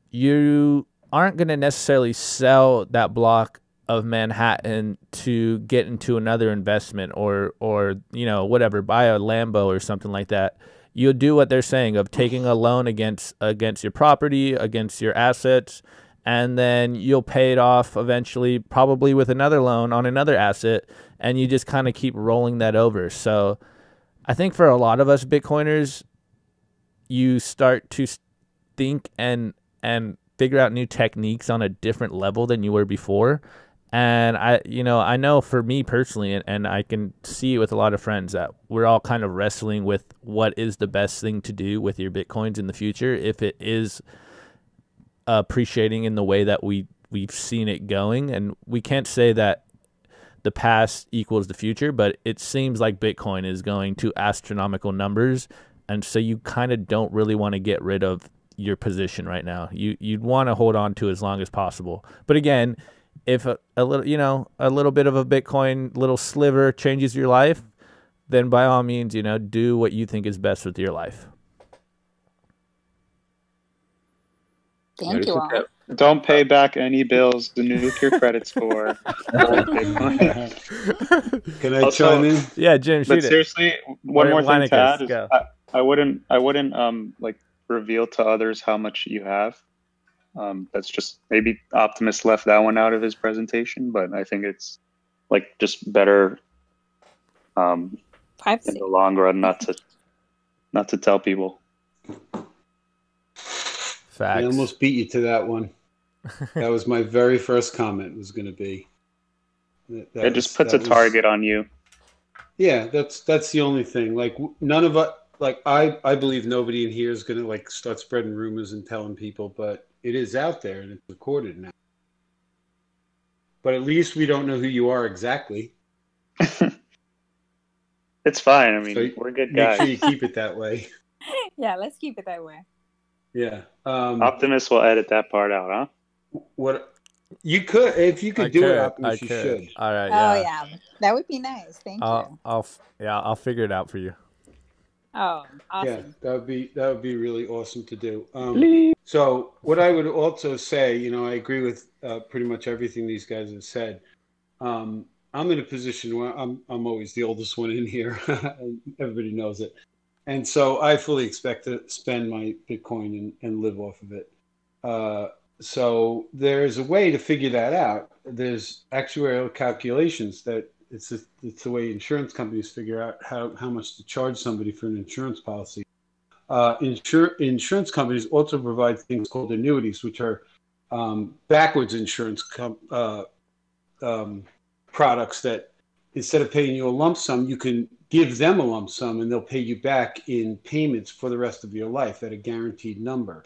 you aren't going to necessarily sell that block of Manhattan to get into another investment or, or, you know, whatever, buy a Lambo or something like that. You'll do what they're saying of taking a loan against, against your property, against your assets, and then you'll pay it off eventually, probably with another loan on another asset, and you just kind of keep rolling that over. So I think for a lot of us Bitcoiners, you start to think and, and figure out new techniques on a different level than you were before. And I, you know, I know for me personally, and, and I can see it with a lot of friends, that we're all kind of wrestling with what is the best thing to do with your Bitcoins in the future. If it is appreciating in the way that we, we've seen it going, and we can't say that the past equals the future, but it seems like Bitcoin is going to astronomical numbers. And so you kind of don't really want to get rid of your position right now. You, you'd want to hold on to as long as possible. But again, if a, a little, you know, a little bit of a Bitcoin little sliver changes your life, then by all means, you know, do what you think is best with your life. Thank you all. Don't pay back any bills to nuke your credit score. Can I Also- chime in? Yeah, Jim, shoot But it. seriously, one Or more thing Atlanticus, to add is go. I, I wouldn't, I wouldn't um like reveal to others how much you have. Um, that's just maybe Optimus left that one out of his presentation, but I think it's like just better um, in Privacy. the long run not to not to tell people. Facts. I almost beat you to that one. That was my very first comment. Was going to be. That, that It just was- puts a that was- target on you. Yeah, that's that's the only thing. Like w- none of us, like I, I believe nobody in here is going to like start spreading rumors and telling people, but it is out there and it's recorded now. But at least we don't know who you are exactly. It's fine. I mean, So we're good Make guys. sure you keep it that way. Yeah, let's keep it that way. Yeah. Um, Optimus will edit that part out, huh? what you could, if you could I do could, it, Optimus, I you could. should. All right, Oh yeah. yeah, that would be nice. Thank I'll, you. I'll, f- yeah, I'll figure it out for you. Oh, awesome. Yeah, that would be that would be really awesome to do. Um, so, what I would also say, you know, I agree with uh, pretty much everything these guys have said. Um, I'm in a position where I'm I'm always the oldest one in here. Everybody knows it, and so I fully expect to spend my Bitcoin and, and live off of it. Uh, so there's a way to figure that out. There's actuarial calculations that it's a, it's the way insurance companies figure out how, how much to charge somebody for an insurance policy. Uh, insur- insurance companies also provide things called annuities, which are um, backwards insurance com- uh, um, products that instead of paying you a lump sum, you can give them a lump sum and they'll pay you back in payments for the rest of your life at a guaranteed number.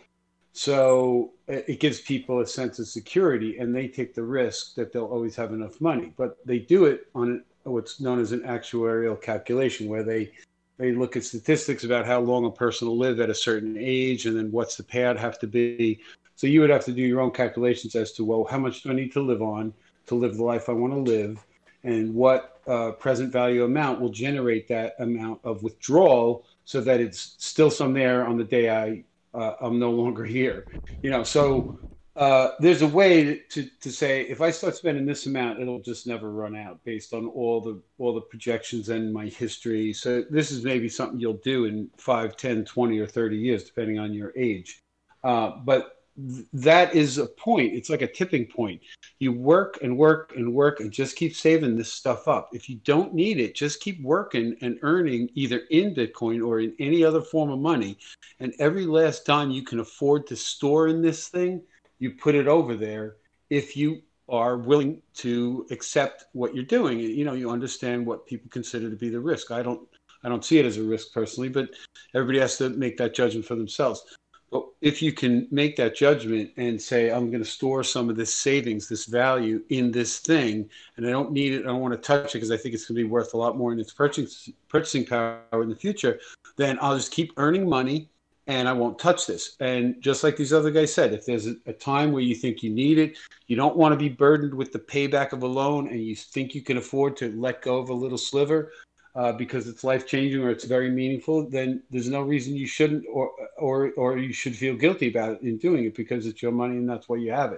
So it gives people a sense of security, and they take the risk that they'll always have enough money. But they do it on what's known as an actuarial calculation, where they they look at statistics about how long a person will live at a certain age, and then what's the payout have to be. So you would have to do your own calculations as to, well, how much do I need to live on to live the life I want to live, and what uh, present value amount will generate that amount of withdrawal so that it's still some there on the day I Uh, I'm no longer here, you know. So uh, there's a way to, to say if I start spending this amount, it'll just never run out based on all the all the projections and my history. So this is maybe something you'll do in five, ten, twenty, or thirty years, depending on your age. Uh, but th- that is a point. It's like a tipping point. You work and work and work and just keep saving this stuff up. If you don't need it, just keep working and earning either in Bitcoin or in any other form of money. And every last dime you can afford to store in this thing, you put it over there if you are willing to accept what you're doing. You know, you understand what people consider to be the risk. I don't I don't see it as a risk personally, but everybody has to make that judgment for themselves. But if you can make that judgment and say, I'm going to store some of this savings, this value in this thing, and I don't need it, I don't want to touch it because I think it's going to be worth a lot more in its purchasing, purchasing power in the future, then I'll just keep earning money and I won't touch this. And just like these other guys said, if there's a, a time where you think you need it, you don't want to be burdened with the payback of a loan, and you think you can afford to let go of a little sliver, Uh, because it's life-changing or it's very meaningful, then there's no reason you shouldn't or or or you should feel guilty about it in doing it, because it's your money and that's why you have it.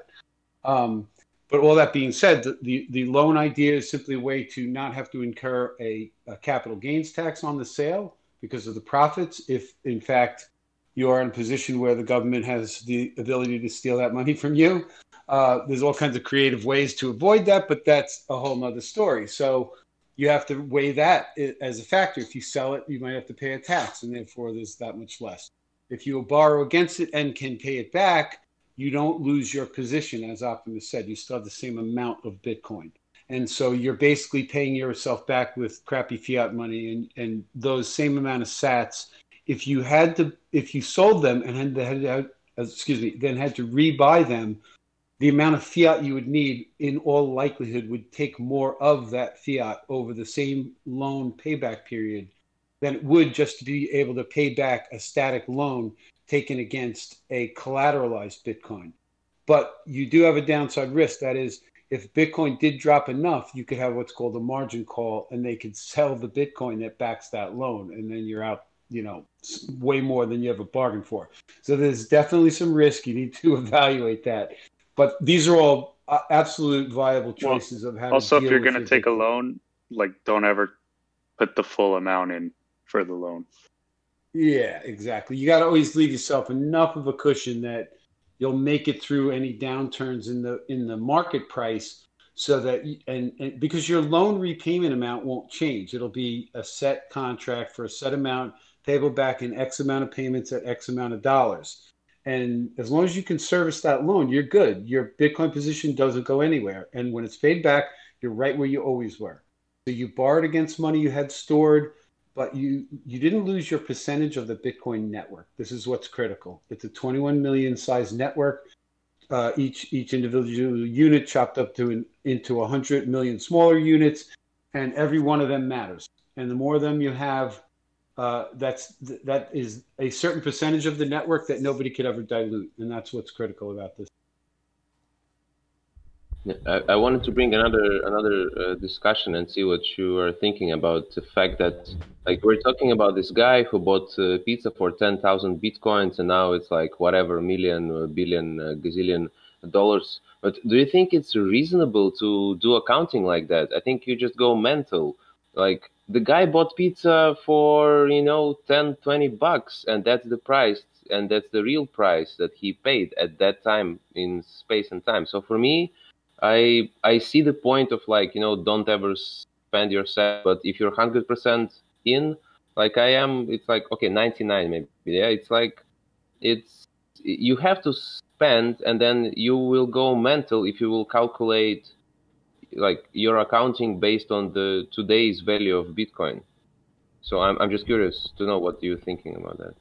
Um, but all that being said, the, the, the loan idea is simply a way to not have to incur a, a capital gains tax on the sale because of the profits. If, in fact, you are in a position where the government has the ability to steal that money from you, uh, there's all kinds of creative ways to avoid that, but that's a whole nother story. So you have to weigh that as a factor. If you sell it, you might have to pay a tax, and therefore there's that much less. If you borrow against it and can pay it back, you don't lose your position, as Optimus said. You still have the same amount of Bitcoin. And so you're basically paying yourself back with crappy fiat money and, and those same amount of sats. If you had to, if you sold them and had to, had to excuse me, then had to rebuy them, the amount of fiat you would need in all likelihood would take more of that fiat over the same loan payback period than it would just to be able to pay back a static loan taken against a collateralized Bitcoin. But you do have a downside risk. That is, if Bitcoin did drop enough, you could have what's called a margin call, and they could sell the Bitcoin that backs that loan, and then you're out, you know, way more than you ever bargained for. So there's definitely some risk. You need to evaluate that. But these are all absolute viable choices well, of how also, to deal if you're going to take Bitcoin. a loan, like don't ever put the full amount in for the loan. Yeah, exactly. You got to always leave yourself enough of a cushion that you'll make it through any downturns in the in the market price, so that and, and because your loan repayment amount won't change. It'll be a set contract for a set amount payable back in X amount of payments at X amount of dollars. And as long as you can service that loan, you're good. Your Bitcoin position doesn't go anywhere. And when it's paid back, you're right where you always were. So you borrowed against money you had stored, but you, you didn't lose your percentage of the Bitcoin network. This is what's critical. It's a twenty-one million size network. Uh, each each individual unit chopped up to an, into one hundred million smaller units, and every one of them matters. And the more of them you have, uh, that's that is a certain percentage of the network that nobody could ever dilute, and that's what's critical about this. I, I wanted to bring another another uh, discussion and see what you are thinking about the fact that, like, we're talking about this guy who bought uh, pizza for ten thousand bitcoins, and now it's like whatever million, uh, billion, uh, gazillion dollars. But do you think it's reasonable to do accounting like that? I think you just go mental. Like, the guy bought pizza for, you know, ten, twenty bucks, and that's the price, and that's the real price that he paid at that time in space and time. So for me, I I see the point of, like, you know, don't ever spend yourself, but if you're one hundred percent in, like I am, it's like, okay, ninety-nine maybe, yeah, it's like, it's, you have to spend, and then you will go mental if you will calculate, like, your accounting based on the today's value of Bitcoin. So I'm I'm just curious to know what you're thinking about that.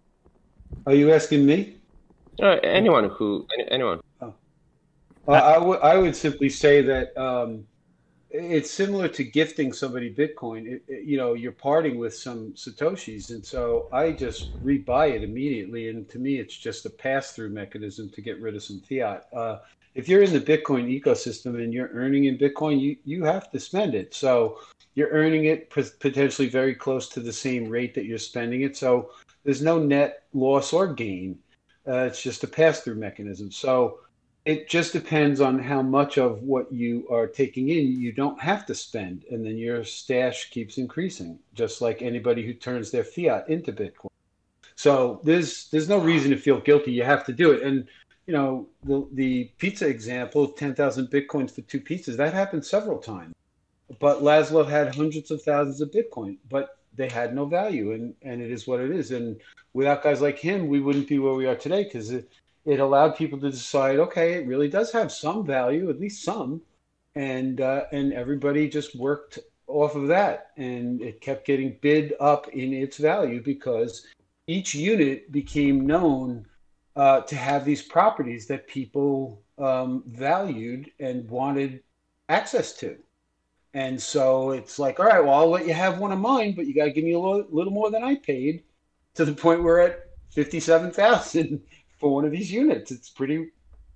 Are you asking me? Uh, anyone who, any, anyone. Oh. Well, I would I would simply say that um, it's similar to gifting somebody Bitcoin. It, it, you know, you're parting with some Satoshis, and so I just rebuy it immediately. And to me, it's just a pass-through mechanism to get rid of some fiat. Uh, if you're in the Bitcoin ecosystem and you're earning in Bitcoin, you you have to spend it. So you're earning it potentially very close to the same rate that you're spending it. So there's no net loss or gain. Uh, it's just a pass-through mechanism. So it just depends on how much of what you are taking in you don't have to spend, and then your stash keeps increasing, just like anybody who turns their fiat into Bitcoin. So there's there's no reason to feel guilty. You have to do it. And you know, the the pizza example, ten thousand Bitcoins for two pizzas, that happened several times. But Laszlo had hundreds of thousands of Bitcoin, but they had no value, and and it is what it is. And without guys like him, we wouldn't be where we are today, because it it allowed people to decide, okay, it really does have some value, at least some, and uh, and everybody just worked off of that, and it kept getting bid up in its value because each unit became known uh, to have these properties that people um, valued and wanted access to. And so it's like, all right, well, I'll let you have one of mine, but you got to give me a little, little more than I paid, to the point where at fifty-seven thousand for one of these units. It's pretty,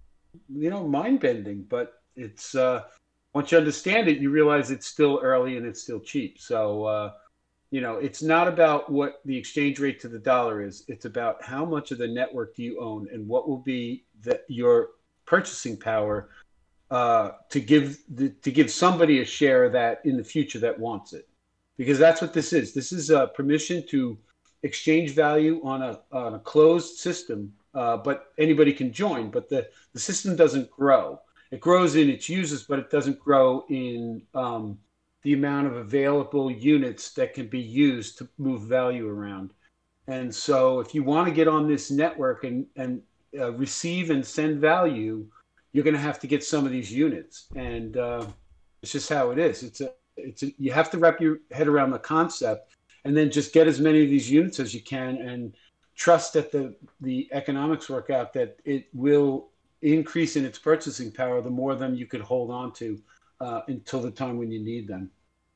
you know, mind-bending, but it's, uh, once you understand it, you realize it's still early and it's still cheap. So, uh, you know, it's not about what the exchange rate to the dollar is. It's about how much of the network do you own, and what will be the, your purchasing power uh, to give the, to give somebody a share of that in the future that wants it. Because that's what this is. This is a permission to exchange value on a on a closed system, uh, but anybody can join. But the, the system doesn't grow. It grows in its users, but it doesn't grow in um, the amount of available units that can be used to move value around. And so if you want to get on this network and, and uh, receive and send value, you're going to have to get some of these units, and uh, it's just how it is. It's a, it's a, you have to wrap your head around the concept, and then just get as many of these units as you can, and trust that the the economics work out, that it will increase in its purchasing power the more of them you could hold on to uh, until the time when you need them.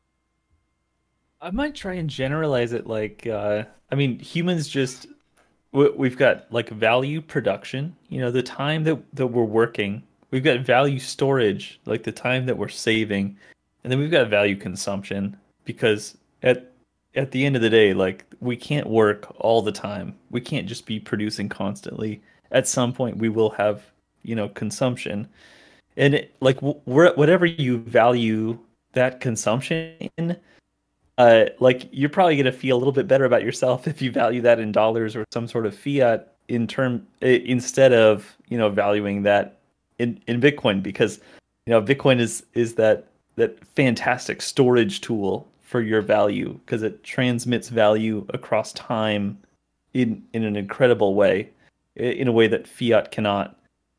I might try and generalize it like, uh, I mean, humans just, we- we've got like value production, you know, the time that, that we're working. We've got value storage, like the time that we're saving. And then we've got value consumption, because at at the end of the day, like we can't work all the time. We can't just be producing constantly. At some point, we will have, you know, consumption. And it, like wh- whatever you value that consumption in, Uh, like you're probably going to feel a little bit better about yourself if you value that in dollars or some sort of fiat in term i- instead of, you know, valuing that in, in Bitcoin, because, you know, Bitcoin is is that that fantastic storage tool for your value, because it transmits value across time in in an incredible way, i- in a way that fiat cannot.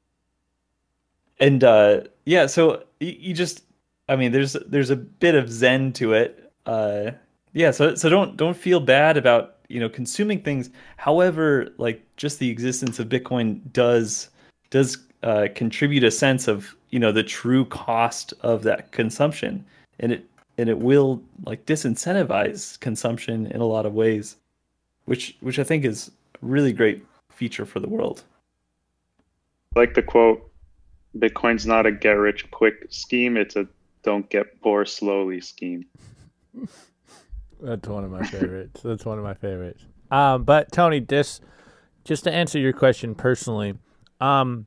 And uh, yeah, so you, you just, I mean, there's there's a bit of zen to it. Uh, yeah, so so don't don't feel bad about, you know, consuming things. However, like just the existence of Bitcoin does does uh, contribute a sense of, you know, the true cost of that consumption, and it and it will like disincentivize consumption in a lot of ways, which which I think is a really great feature for the world. Like the quote, Bitcoin's not a get rich quick scheme, it's a don't get poor slowly scheme. That's one of my favorites. That's one of my favorites. Um, but Tony, just just to answer your question personally, um,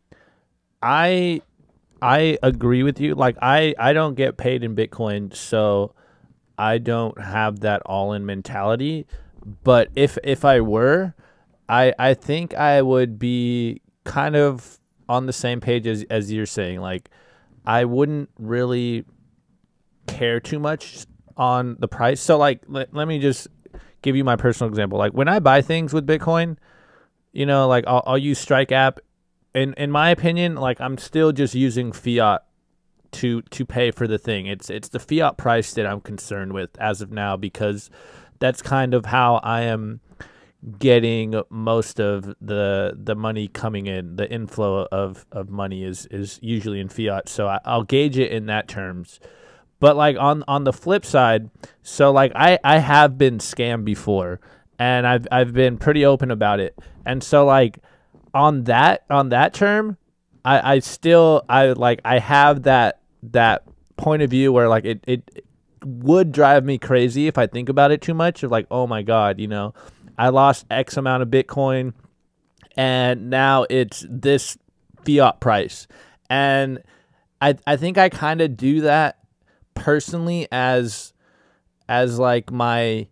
I I agree with you. Like I I don't get paid in Bitcoin, so I don't have that all in mentality. But if if I were, I I think I would be kind of on the same page as as you're saying. Like I wouldn't really care too much on the price. So like let, let me just give you my personal example. Like when I buy things with Bitcoin, you know, like I'll, I'll use Strike app. In in my opinion, like I'm still just using fiat to to pay for the thing. It's it's the fiat price that I'm concerned with as of now, because that's kind of how I am getting most of the the money coming in. The inflow of of money is is usually in fiat. So I, I'll gauge it in that terms. But like on, on the flip side, so like I, I have been scammed before, and I've I've been pretty open about it. And so like on that on that term, I, I still I like I have that that point of view where like it, it would drive me crazy if I think about it too much, of like, oh my God, you know, I lost X amount of Bitcoin and now it's this fiat price. And I I think I kind of do that personally as as like my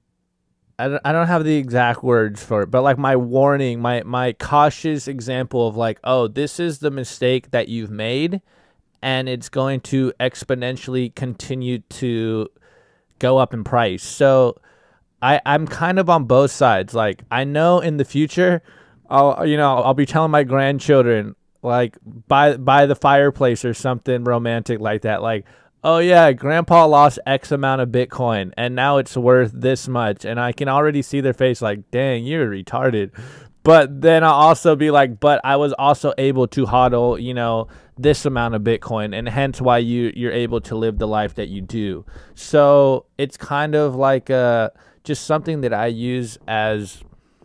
I don't, I don't have the exact words for it, but like my warning, my my cautious example of like, oh, this is the mistake that you've made and it's going to exponentially continue to go up in price. So I I'm kind of on both sides. Like I know in the future I'll you know I'll be telling my grandchildren like by by the fireplace or something romantic like that, like, oh yeah, grandpa lost X amount of Bitcoin and now it's worth this much. And I can already see their face like, dang, you're retarded. But then I'll also be like, but I was also able to hodl, you know, this amount of Bitcoin, and hence why you, you're able to live the life that you do. So it's kind of like uh, just something that I use as,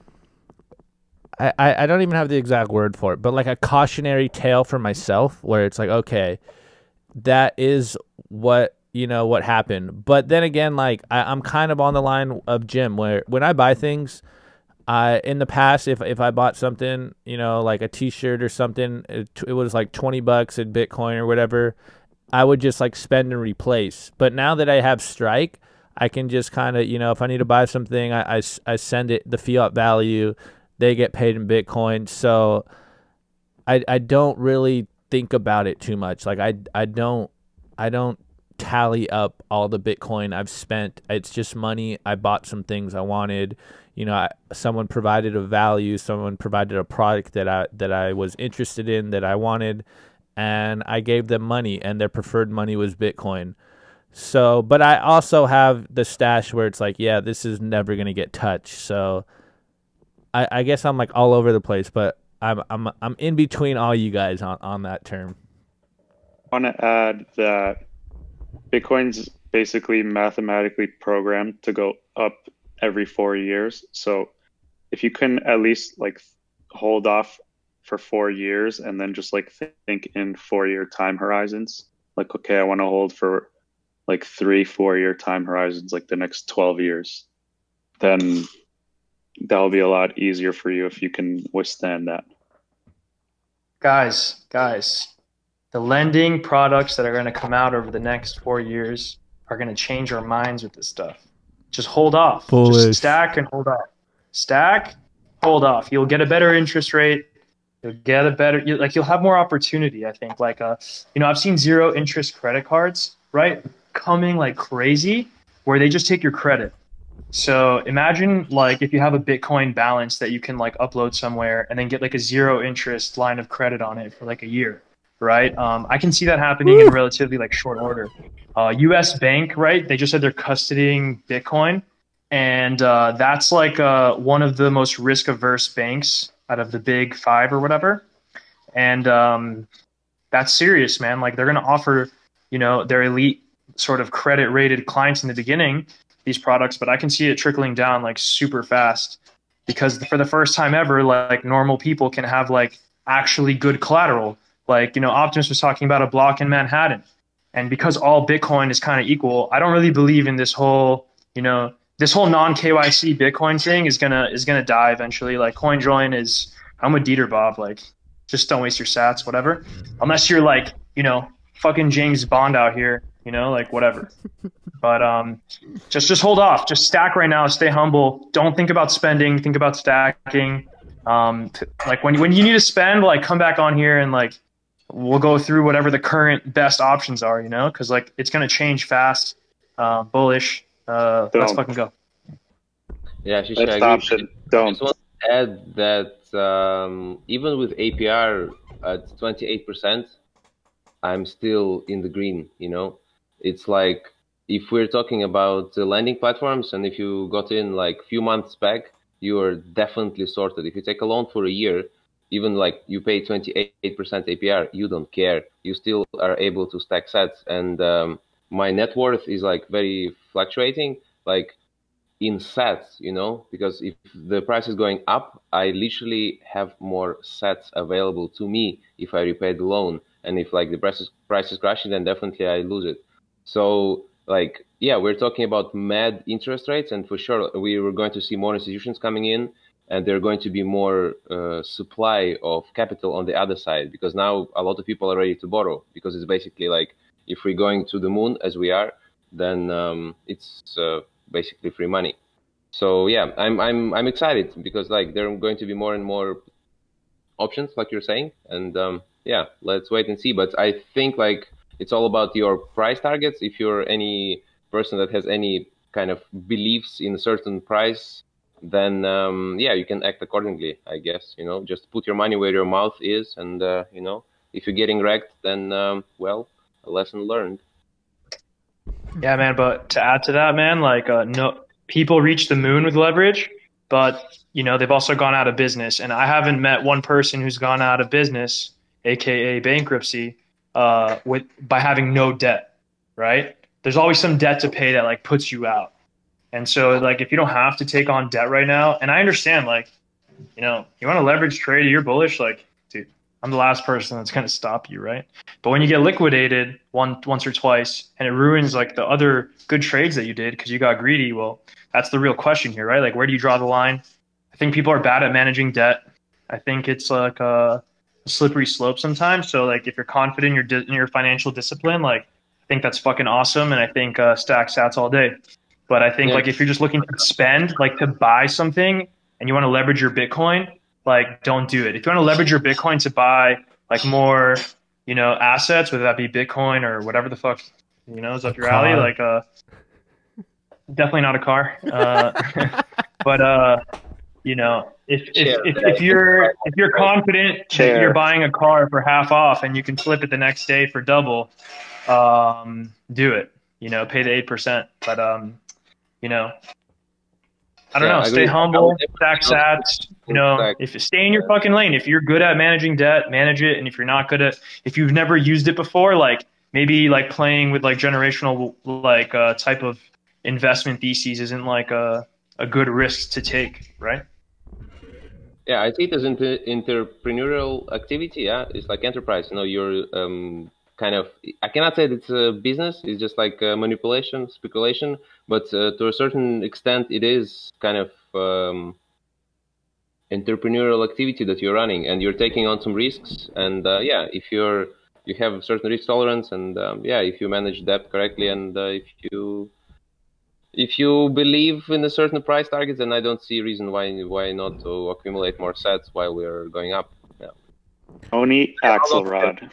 I, I, I don't even have the exact word for it, but like a cautionary tale for myself, where it's like, okay, that is what, you know, what happened. But then again, like I, I'm kind of on the line of Jim, where when I buy things, I in the past, if if I bought something, you know, like a T-shirt or something, it, it was like twenty bucks in Bitcoin or whatever, I would just like spend and replace. But now that I have Strike, I can just kind of, you know, if I need to buy something, I, I, I send it the fiat value, they get paid in Bitcoin. So I I don't really think about it too much. Like I I don't I don't tally up all the Bitcoin I've spent. It's just money. I bought some things I wanted. You know, I, someone provided a value, someone provided a product that I that I was interested in, that I wanted, and I gave them money, and their preferred money was Bitcoin. So, but I also have the stash where it's like, yeah, this is never gonna get touched. So, I, I guess I'm like all over the place, but I'm I'm I'm in between all you guys on, on that term. I want to add that Bitcoin's basically mathematically programmed to go up every four years. So if you can at least like hold off for four years and then just like think in four year time horizons, like, okay, I want to hold for like three, four year time horizons, like the next twelve years, then that'll be a lot easier for you if you can withstand that. Guys, guys, the lending products that are going to come out over the next four years are going to change our minds with this stuff. Just hold off. Bullish. Just stack and hold off. Stack, hold off. You'll get a better interest rate. You'll get a better, you, like you'll have more opportunity, I think. Like, uh, you know, I've seen zero interest credit cards, right, coming like crazy, where they just take your credit. So imagine like if you have a Bitcoin balance that you can like upload somewhere and then get like a zero interest line of credit on it for like a year, right? Um, I can see that happening in relatively like short order. Uh, U S Bank, right? They just said they're custodying Bitcoin, and uh, that's like uh, one of the most risk averse banks out of the big five or whatever. And um, that's serious, man. Like they're going to offer, you know, their elite sort of credit rated clients in the beginning these products, but I can see it trickling down like super fast, because for the first time ever, like normal people can have like actually good collateral. Like, you know, Optimus was talking about a block in Manhattan, and because all Bitcoin is kind of equal, I don't really believe in this whole, you know, this whole non K Y C Bitcoin thing is gonna is gonna die eventually. Like CoinJoin is, I'm with Dieter Bob, like just don't waste your sats, whatever, unless you're like, you know, fucking James Bond out here, you know, like whatever. But um, just just hold off. Just stack right now. Stay humble. Don't think about spending. Think about stacking. Um, t- like when when you need to spend, like come back on here and like we'll go through whatever the current best options are. You know, because like it's gonna change fast. Uh, bullish. Uh, let's fucking go. Yeah, Shisha, Best I agree. option. Don't. I just want to add that um, even with A P R at twenty-eight percent, I'm still in the green. You know, it's like, if we're talking about uh, lending platforms, and if you got in like a few months back, you are definitely sorted. If you take a loan for a year, even like you pay twenty-eight percent A P R, you don't care. You still are able to stack sats. And um, my net worth is like very fluctuating, like in sats, you know, because if the price is going up, I literally have more sats available to me if I repay the loan. And if like the price is, price is crashing, then definitely I lose it. So like, yeah, we're talking about mad interest rates, and for sure we were going to see more institutions coming in, and there are going to be more uh, supply of capital on the other side, because now a lot of people are ready to borrow, because it's basically like, if we're going to the moon as we are, then um, it's uh, basically free money. So yeah, I'm I'm I'm excited, because like there are going to be more and more options, like you're saying, and um, yeah, let's wait and see. But I think like it's all about your price targets. If you're any person that has any kind of beliefs in a certain price, then um, yeah, you can act accordingly, I guess. You know, just put your money where your mouth is, and uh, you know, if you're getting wrecked, then um, well, a lesson learned. Yeah, man. But to add to that, man, like uh, no people reach the moon with leverage, but you know they've also gone out of business. And I haven't met one person who's gone out of business, aka bankruptcy, uh, with by having no debt. Right? There's always some debt to pay that like puts you out. And so like if you don't have to take on debt right now, and I understand like, you know, you want to leverage trade, you're bullish, like, dude, I'm the last person that's going to stop you, right? But when you get liquidated one, once or twice and it ruins like the other good trades that you did because you got greedy, well, that's the real question here, right? Like, where do you draw the line? I think people are bad at managing debt. I think it's like a slippery slope sometimes. So like if you're confident in your, di- in your financial discipline, like I think that's fucking awesome. And I think uh, stack sats all day. But I think yeah. like if you're just looking to spend, like to buy something and you want to leverage your Bitcoin, like don't do it. If you want to leverage your Bitcoin to buy like more, you know, assets, whether that be Bitcoin or whatever the fuck You know, is up A your alley. car. Like, uh, definitely not a car. Uh, but uh, you know, if if, Chair. if if you're if you're confident that Chair. you're buying a car for half off and you can flip it the next day for double, um, do it. You know, pay the eight percent. But um, you know, I don't Yeah, know. I Stay agree. humble, I would stack sats. You know, Stack. if you stay in your fucking lane, if you're good at managing debt, manage it. And if you're not good at, if you've never used it before, like maybe like playing with like generational like uh, type of investment theses isn't like a a good risk to take, right? Yeah, I see it as inter- entrepreneurial activity. Yeah, it's like enterprise. You know, you're um, kind of. I cannot say that it's a business. It's just like uh, manipulation, speculation. But uh, to a certain extent, it is kind of um, entrepreneurial activity that you're running, and you're taking on some risks. And uh, yeah, if you're you have a certain risk tolerance, and um, yeah, if you manage debt correctly, and uh, if you if you believe in a certain price target, then I don't see a reason why why not to accumulate more sets while we're going up. Yeah. Tony Axelrod.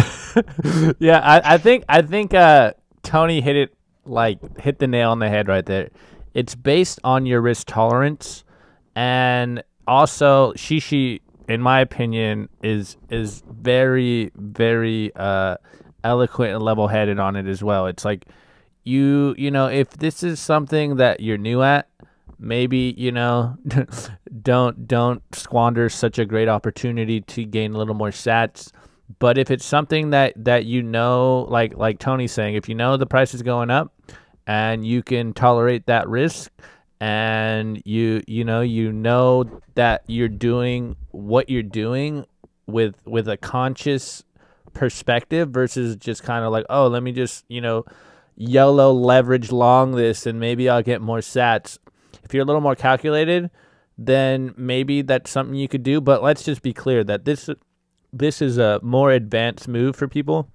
Yeah, I, I think I think uh, Tony hit it like hit the nail on the head right there. It's based on your risk tolerance, and also Shishi, in my opinion, is is very very uh, eloquent and level headed on it as well. It's like. You you know, if this is something that you're new at, maybe, you know, don't don't squander such a great opportunity to gain a little more sats. But if it's something that, that you know, like like Tony's saying, if you know the price is going up and you can tolerate that risk, and you you know you know that you're doing what you're doing with with a conscious perspective versus just kind of like, oh, let me just, you know, YOLO leverage long this and maybe I'll get more sats. If you're a little more calculated, then maybe that's something you could do. But let's just be clear that this this is a more advanced move for people.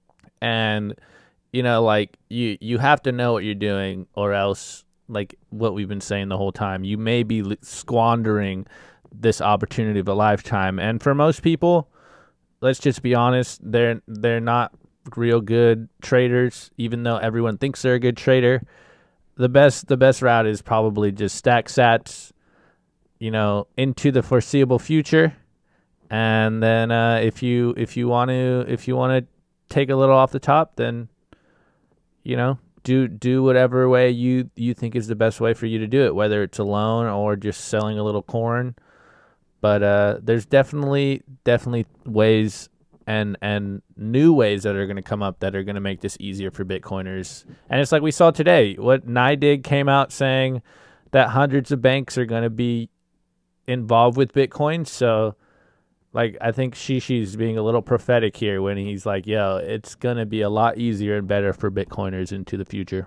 And, you know, like you, you have to know what you're doing, or else, like what we've been saying the whole time, you may be squandering this opportunity of a lifetime. And for most people, let's just be honest, they're they're not real good traders, even though everyone thinks they're a good trader. The best the best route is probably just stack sats, you know, into the foreseeable future. And then uh, if you if you want to if you want to take a little off the top, then, you know, do do whatever way you you think is the best way for you to do it, whether it's a loan or just selling a little corn. But uh, there's definitely definitely ways and and new ways that are going to come up that are going to make this easier for Bitcoiners. And it's like we saw today, what NYDIG came out saying that hundreds of banks are going to be involved with Bitcoin. So, like, I think Shishi's being a little prophetic here when he's like, yo, it's going to be a lot easier and better for Bitcoiners into the future.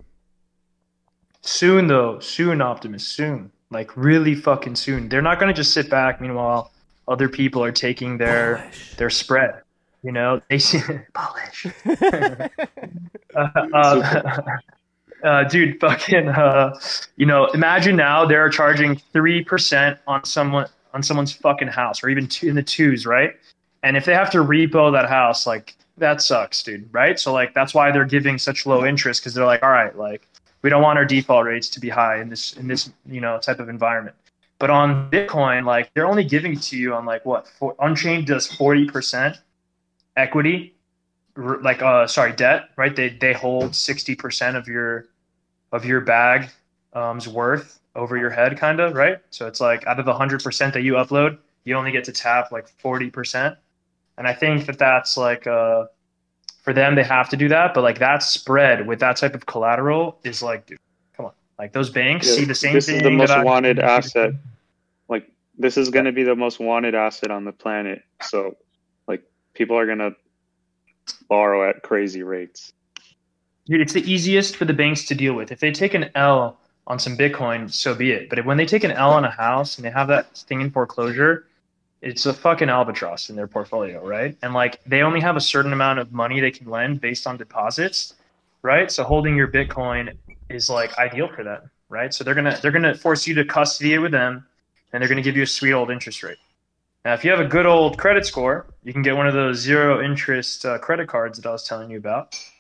Soon, though. Soon, Optimus. Soon. Like, really fucking soon. They're not going to just sit back. Meanwhile, other people are taking their Bullish. their spread. You know, they see bullish. uh, uh, uh, dude, fucking. Uh, you know, imagine now they're charging three percent on someone on someone's fucking house, or even two, in the twos, right? And if they have to repo that house, like that sucks, dude, right? So like that's why they're giving such low interest, because they're like, all right, like we don't want our default rates to be high in this in this you know type of environment. But on Bitcoin, like they're only giving it to you on like what? For, Unchained does forty percent equity, r- like uh, sorry, debt, right? They they hold sixty percent of your of your bag's um, worth over your head, kind of, right? So it's like out of the hundred percent that you upload, you only get to tap like forty percent. And I think that that's like uh, for them, they have to do that. But like that spread with that type of collateral is like, dude, come on, like those banks Yeah, see the same this thing. is the most that I- wanted asset. Like this is going to be the most wanted asset on the planet. So like people are going to borrow at crazy rates. Dude, it's the easiest for the banks to deal with. If they take an L on some Bitcoin, so be it. But if, when they take an L on a house and they have that thing in foreclosure, it's a fucking albatross in their portfolio, right? And like they only have a certain amount of money they can lend based on deposits, right? So holding your Bitcoin is like ideal for that, right? So they're gonna they're gonna force you to custody it with them, and they're gonna give you a sweet old interest rate. Now, if you have a good old credit score, you can get one of those zero interest uh, credit cards that I was telling you about.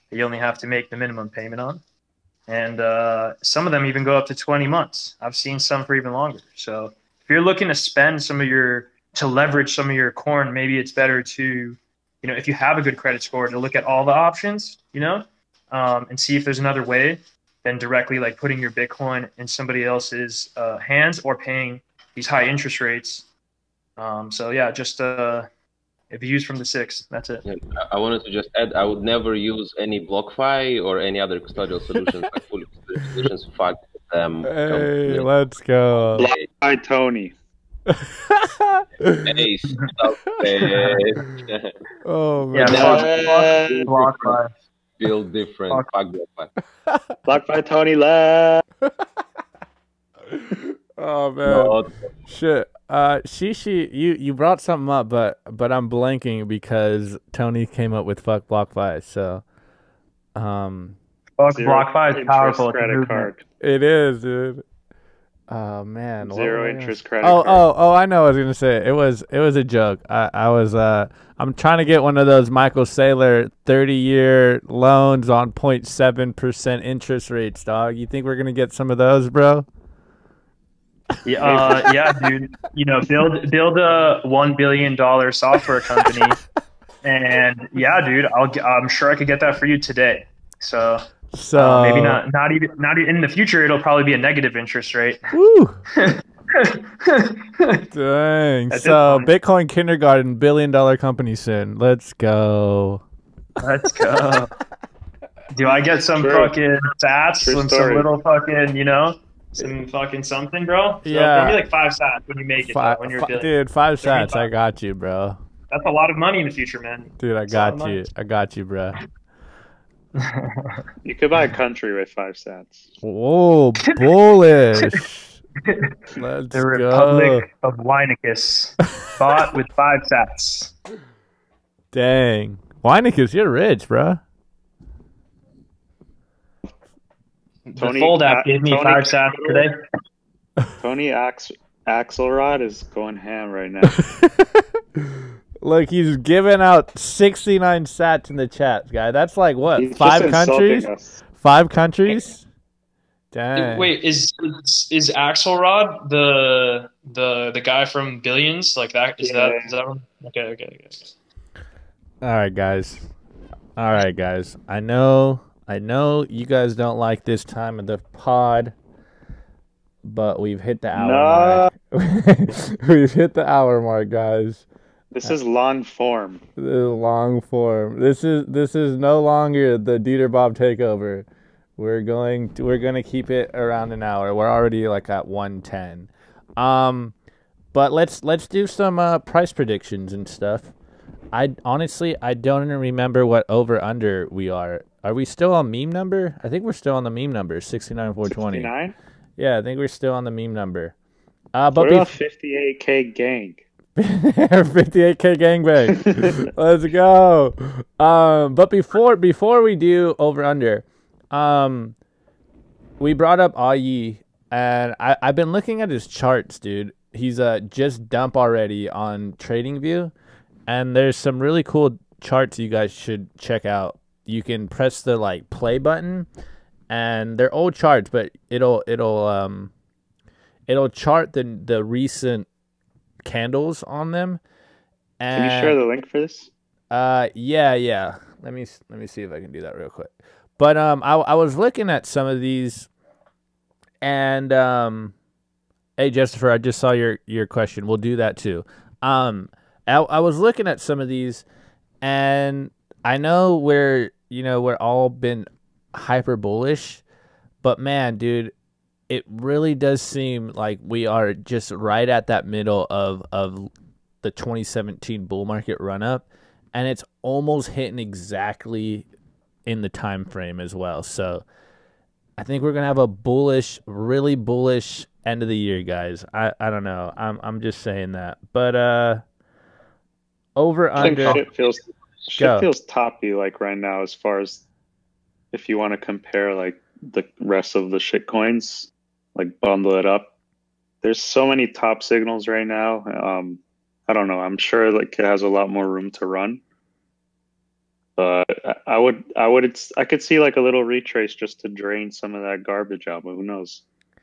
that you only have to make the minimum payment on. And uh, some of them even go up to twenty months. I've seen some for even longer. So if you're looking to spend some of your, to leverage some of your corn, maybe it's better to, you know, if you have a good credit score, to look at all the options, you know, um, and see if there's another way than directly like putting your Bitcoin in somebody else's uh, hands or paying these high interest rates. Um, so yeah, just uh, if you use from the six, that's it. Yeah, I I wanted to just add, I would never use any BlockFi or any other custodial solutions, like fully custodial solutions. Fuck them. Hey, let's go. BlockFi Tony. Hey, stop it. Oh man. Yeah, Nah, block, block, BlockFi. Feel different. Fuck. Fuck BlockFi. BlockFi Tony left. Oh man. No, Shit. Uh, Shishi, you, you brought something up, but but I'm blanking because Tony came up with fuck BlockFi. So, um, Fuck Zero BlockFi is interest powerful. It's a credit movement. card. it is, dude. Oh man. what Zero was I gonna- interest credit Oh card. oh oh! I know what I was gonna say. It was it was a joke. I I was uh I'm trying to get one of those Michael Saylor thirty year loans on zero point seven percent interest rates, dog. You think we're gonna get some of those, bro? Yeah, uh, yeah, dude. You know, build build a one billion dollar software company, and yeah, dude, I'll g- I'm sure I could get that for you today. So So uh, maybe not not even not even in the future. It'll probably be a negative interest rate. Woo. At Dang. this So point. Bitcoin kindergarten billion dollar company soon. Let's go. Let's go. Do I get some True. fucking sats, True some, some story. little fucking, you know, some fucking something, bro? So Yeah. Give me like five sats when you make it, though, Five, when you're fi- a billion. dude, five Give me sats. I five. got you, bro. That's a lot of money in the future, man. Dude, I That's a lot of got money. you. I got you, bro. You could buy a country with five sats. Whoa, bullish. Let's The go. Republic of Weinicus bought with five sats. Dang. Weinicus, you're rich, bro. The Tony- Fold app uh, gave me Tony- five sats today. Tony Ax- Axelrod is going ham right now. Look, he's giving out sixty-nine sats in the chat, guy. That's like what? He's just five insulting countries? us. Five countries? Dang. Wait, is is, is Axelrod the the the guy from Billions? Like that? Is that Yeah. is that one? Okay, okay, okay. All right, guys. All right, guys. I know, I know you guys don't like this time of the pod, but we've hit the hour mark. We've hit the hour mark, guys. This is long form. This is long form. This is this is no longer the Dieter Bob takeover. We're going to, we're gonna keep it around an hour. We're already like at one ten. Um, but let's let's do some uh, price predictions and stuff. I honestly I don't even remember what over under we are. Are we still on meme number? I think we're still on the meme number sixty-nine four twenty. sixty-nine? Yeah, I think we're still on the meme number. Uh, but What about bef- fifty-eight K gang? fifty-eight K gangbang. Let's go. Um, but before before we do over under, um, we brought up Ayi, and I I've been looking at his charts, dude. He's uh just dump already on TradingView, and there's some really cool charts you guys should check out. You can press the like play button, and they're old charts, but it'll it'll um it'll chart the the recent candles on them. Can you And, share the link for this? Uh, yeah, yeah. Let me let me see if I can do that real quick. But um, I I was looking at some of these, and um, hey Christopher, I just saw your your question. We'll do that too. Um, I I was looking at some of these, and I know we're you know we're all been hyper bullish, but man, dude, it really does seem like we are just right at that middle of of the twenty seventeen bull market run up, and it's almost hitting exactly in the time frame as well. So I think we're gonna have a bullish, really bullish end of the year, guys. I, I don't know. I'm I'm just saying that. But uh over I think under shit feels Go. shit feels toppy like right now as far as if you want to compare like the rest of the shit coins, like bundle it up. There's so many top signals right now. Um I don't know. I'm sure like it has a lot more room to run. But I I would, I would, I could see like a little retrace just to drain some of that garbage out. But who knows?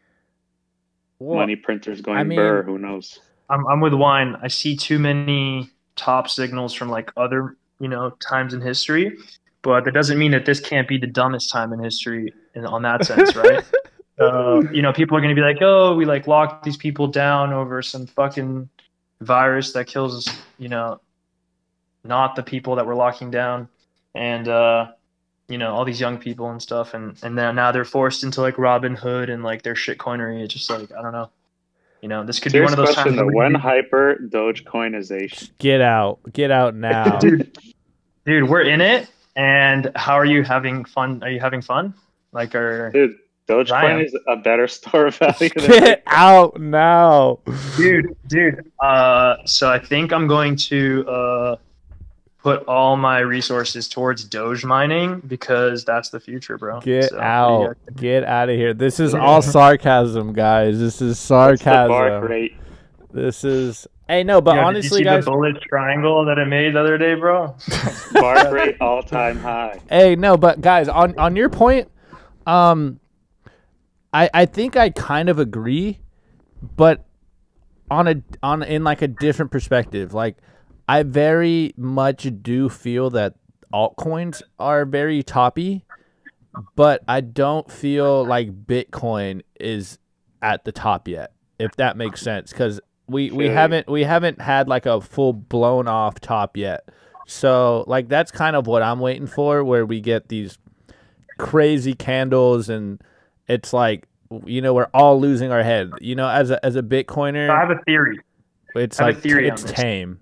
Well, Money printers going I mean- burr. Who knows? I'm I'm with Wine. I see too many top signals from like other, you know, times in history, but that doesn't mean that this can't be the dumbest time in history in, on that sense, right? uh, you know, people are going to be like, "Oh, we like locked these people down over some fucking virus that kills, you know, not the people that we're locking down." And uh, you know, all these young people and stuff, and and now now they're forced into like Robin Hood and like their shitcoinery. It's just like I don't know, you know, this could Serious be one of those question times. though. where When we- hyper Dogecoinization? Get out. Get out now. dude, dude, we're in it. And how are you having fun? Are you having fun? Like, are Dude, Dogecoin Ryan. is a better store of value than Get out now. dude, dude. Uh, so I think I'm going to uh put all my resources towards Doge mining because that's the future, bro. Get So, what do you out. guys think? Get out of here. This is all sarcasm, guys. This is What's the bar sarcasm. rate? This is. Hey, no, but Yo, honestly, did you see guys. the bullet triangle that I made the other day, bro? Bar rate all time high. Hey, no, but guys, on on your point, um, I I think I kind of agree, but on a on in like a different perspective. Like, I very much do feel that altcoins are very toppy, but I don't feel like Bitcoin is at the top yet, if that makes sense, because we we Feel you. haven't we haven't had like a full blown off top yet. So like that's kind of what I'm waiting for, where we get these crazy candles and it's like, you know, we're all losing our head. You know, as a as a Bitcoiner, I have a theory. it's I have a like theory it's on this. tame.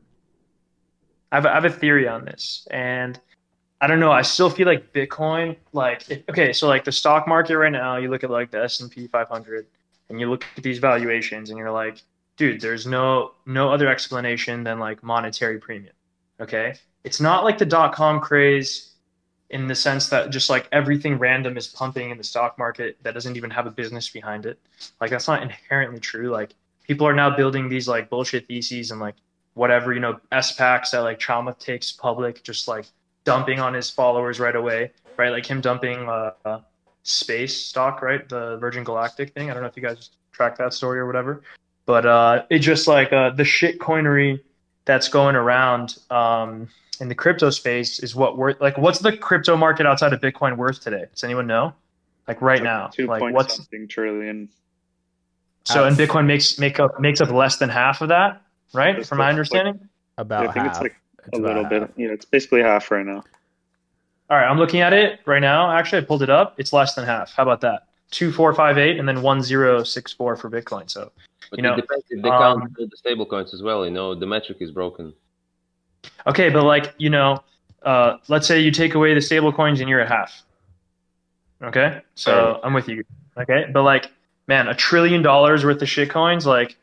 I have, a, I have a theory on this, and I don't know. I still feel like Bitcoin, like if, okay, so like the stock market right now, you look at like the S and P five hundred, and you look at these valuations, and you're like, dude, there's no no other explanation than like monetary premium. Okay, it's not like the dot com craze in the sense that just like everything random is pumping in the stock market that doesn't even have a business behind it. Like that's not inherently true. Like people are now building these like bullshit theses and like whatever, you know, S PACs that like Chama takes public, just like dumping on his followers right away, right? Like him dumping uh, uh, space stock, right? The Virgin Galactic thing. I don't know if you guys track that story or whatever, but uh, it just like uh, the shit coinery that's going around um, in the crypto space is what worth. Like, what's the crypto market outside of Bitcoin worth today? Does anyone know? Like right now, Two like point what's something trillion. so? And Bitcoin makes make up makes up less than half of that, right? Just From my like- understanding. About I think half. it's like It's a about little half. bit. Yeah, it's basically half right now. All right, I'm looking at it right now. Actually, I pulled it up. It's less than half. How about that? Two four five eight, and then one zero six four for Bitcoin. So But You know, it depends if they um, count all the stable coins as well. You know, the metric is broken. okay, but like you know, uh, let's say you take away the stable coins and you're at half. Okay, so Alright. I'm with you. Okay, but like, man, a trillion dollars worth of shit coins, like,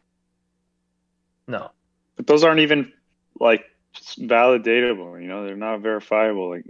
no. But those aren't even like validatable. You know, they're not verifiable. Like,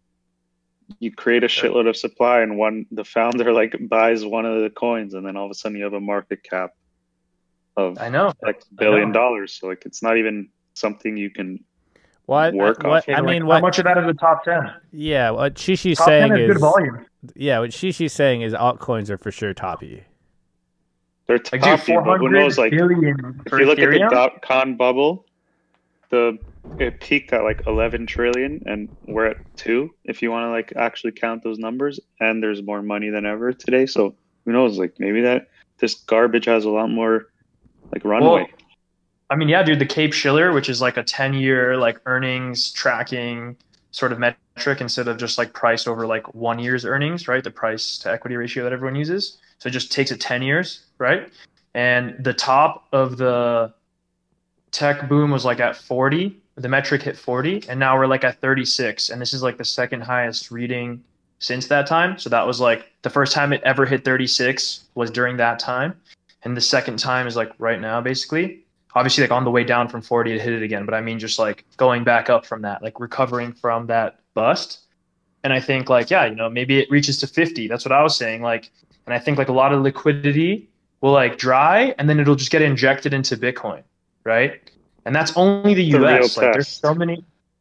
you create a shitload of supply, and one the founder like buys one of the coins, and then all of a sudden you have a market cap of I know. X I billion know. dollars. So like, it's not even something you can. What? Work what? off. Okay, I but, like, mean, how what? much of that is the top ten? Yeah, what Shishi's Top saying ten is is good volume. yeah, what Shishi's saying is altcoins are for sure toppy. They're Like, dude, toppy, four but who hundred knows? Like, billion if for you look at the Ethereum? dot com bubble, the it peaked at like eleven trillion, and we're at two. If you want to like actually count those numbers, and there's more money than ever today. So who knows? Like maybe that this garbage has a lot more like runway. Well, I mean, yeah, dude, the Cape Shiller, which is like a ten-year like earnings tracking sort of metric instead of just like price over like one year's earnings, right? The price to equity ratio that everyone uses. So it just takes it ten years, right? And the top of the tech boom was like at forty. The metric hit forty, and now we're like at thirty-six. And this is like the second highest reading since that time. So that was like the first time it ever hit thirty-six was during that time. And the second time is like right now, basically. Obviously, like on the way down from forty, it hit it again. But I mean, just like going back up from that, like recovering from that bust. And I think like, yeah, you know, maybe it reaches to fifty. That's what I was saying. Like, and I think like a lot of liquidity will like dry, and then it'll just get injected into Bitcoin, right? And that's only the The real U S. Like, there's test. so many.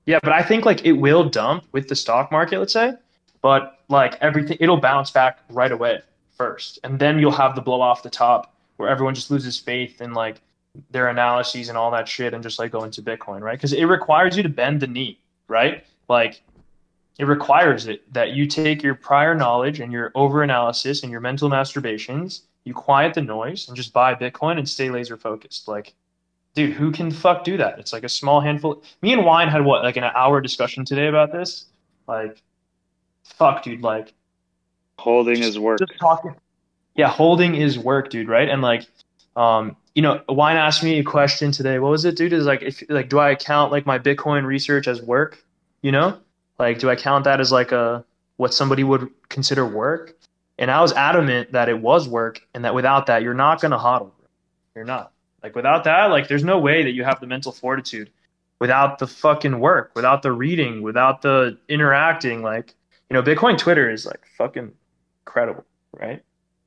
Yeah, but I think like it will dump with the stock market, let's say, but like everything, it'll bounce back right away first, and then you'll have the blow off the top where everyone just loses faith in like their analyses and all that shit, and just like go into Bitcoin, right? Because it requires you to bend the knee, right? Like it requires it that you take your prior knowledge and your over analysis and your mental masturbations, you quiet the noise and just buy Bitcoin and stay laser focused. Like. Dude, who can fuck do that? It's like a small handful. Me and Wine had what, like an hour discussion today about this? Like, fuck, dude. Like, Holding just, is work. just talking. Yeah, holding is work, dude. Right? And like, um, you know, Wine asked me a question today. What was it, dude? Is like, if like, do I count like my Bitcoin research as work? You know, like, do I count that as like a what somebody would consider work? And I was adamant that it was work, and that without that, you're not gonna hodl. You're not. Like without that, like there's no way that you have the mental fortitude without the fucking work, without the reading, without the interacting. Like, you know, Bitcoin Twitter is like fucking incredible, right?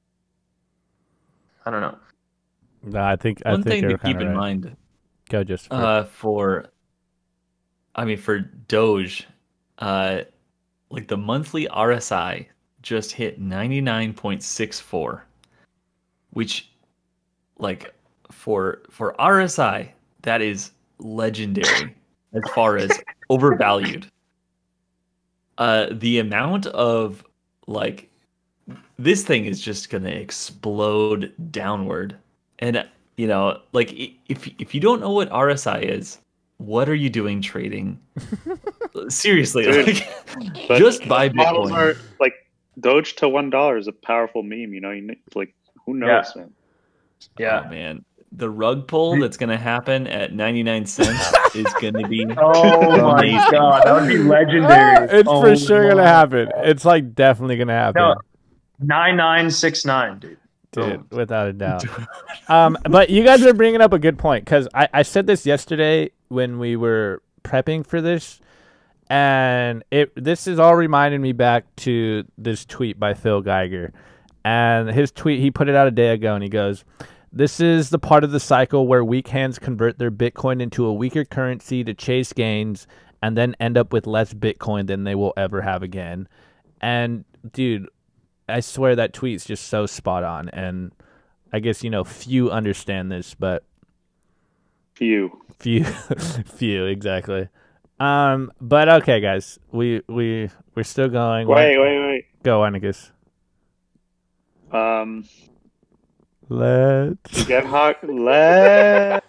I don't know. No, I think I One think thing you're to keep kinda in right. mind, Go just for uh, for, I mean, for Doge, uh, like the monthly R S I just hit ninety-nine point six four, which, like, for for R S I, that is legendary as far as overvalued. Uh, the amount of like this thing is just gonna explode downward, and you know, like i- if if you don't know what R S I is, what are you doing trading? Seriously, Dude, like But just buy models Bitcoin. are like Doge to one dollar is a powerful meme. You know, you ne- like who knows, man. Yeah. Oh man, the rug pull that's gonna happen at ninety-nine cents is gonna be Oh my amazing. god, that would be Ah, legendary. it's Oh for sure gonna my happen. God. It's like definitely gonna happen. No, nine nine six nine, dude. Dude, without a doubt. um, but you guys are bringing up a good point, because I, I said this yesterday when we were prepping for this, and it this is all reminding me back to this tweet by Phil Geiger. And his tweet, he put it out a day ago, and he goes, "This is the part of the cycle where weak hands convert their Bitcoin into a weaker currency to chase gains and then end up with less Bitcoin than they will ever have again." And, dude, I swear that tweet's just so spot on, and I guess, you know, few understand this, but Few. few, few exactly. Um, but okay, guys, we we we're still going. Wait, wait, wait. Go, Anagus. Um, Let's to get hot. Let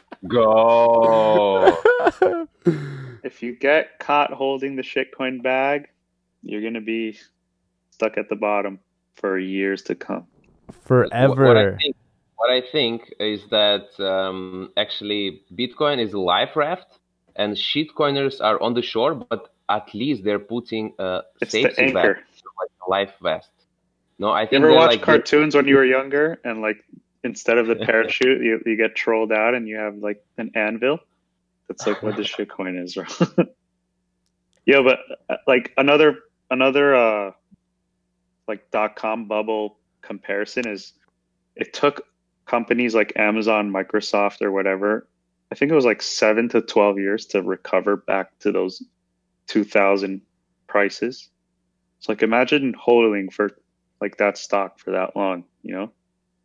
Go. if you get caught holding the shitcoin bag, you're gonna be stuck at the bottom for years to come. forever. What I think, what I think is that um, actually Bitcoin is a life raft, and shitcoiners are on the shore, but at least they're putting a It's the safety anchor. vest, like a life vest. No, I You think ever they're watch like cartoons when you were younger and like instead of the parachute you, you get trolled out and you have like an anvil? That's like what the shitcoin is, bro. Yeah, but uh, like another another uh like dot com bubble comparison is it took companies like Amazon, Microsoft, or whatever, I think it was like seven to twelve years to recover back to those two thousand prices. So like imagine holding for like that stock for that long, you know?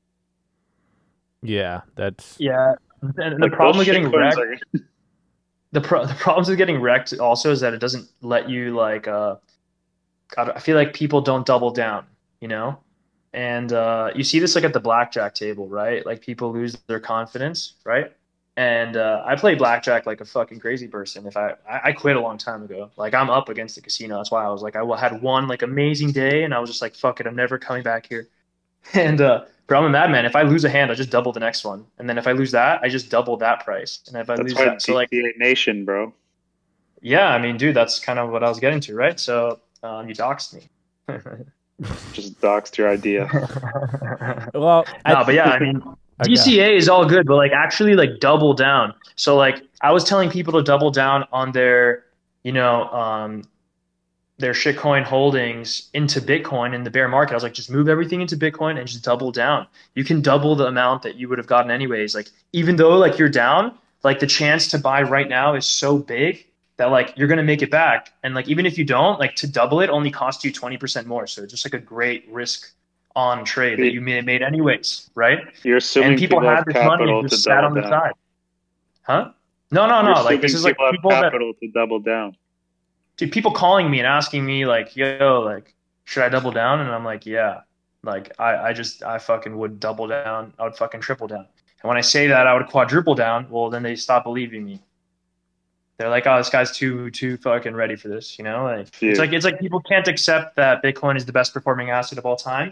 Yeah, that's Yeah, and the Like problem those with getting shitcoins wrecked, are the pro- the problems with getting wrecked also is that it doesn't let you like uh, God, I feel like people don't double down, you know, and uh, you see this like at the blackjack table, right? Like people lose their confidence, right? And uh, I play blackjack like a fucking crazy person. If I, I I quit a long time ago, like I'm up against the casino. That's why I was like I had one like amazing day, and I was just like fuck it, I'm never coming back here. And uh, but I'm a madman. If I lose a hand, I just double the next one, and then if I lose that, I just double that price. And if I that's lose why that, so like D T A Nation, bro. yeah, I mean, dude, that's kind of what I was getting to, right? So um, you doxed me. Just doxed your idea. well. I, No, but yeah, I mean, Okay. D C A is all good, but like actually like double down. So like I was telling people to double down on their, you know, um, their shitcoin holdings into Bitcoin in the bear market. I was like, just move everything into Bitcoin and just double down. You can double the amount that you would have gotten anyways. Like even though like you're down, like the chance to buy right now is so big that like you're gonna make it back, and like even if you don't, like to double it only costs you twenty percent more. So it's just like a great risk on trade that you may have made anyways, right? You're assuming And people people had have this money capital and to just sat on double the down. side. Huh? No, no, You're no. Like this assuming is like people have people that capital to double down. dude, people calling me and asking me like, yo, like, should I double down? And I'm like, yeah. Like I, I just I fucking would double down, I would fucking triple down. And when I say that I would quadruple down, well then they stop believing me. They're like, oh, this guy's too too fucking ready for this, you know? Like Dude. it's like it's like people can't accept that Bitcoin is the best performing asset of all time.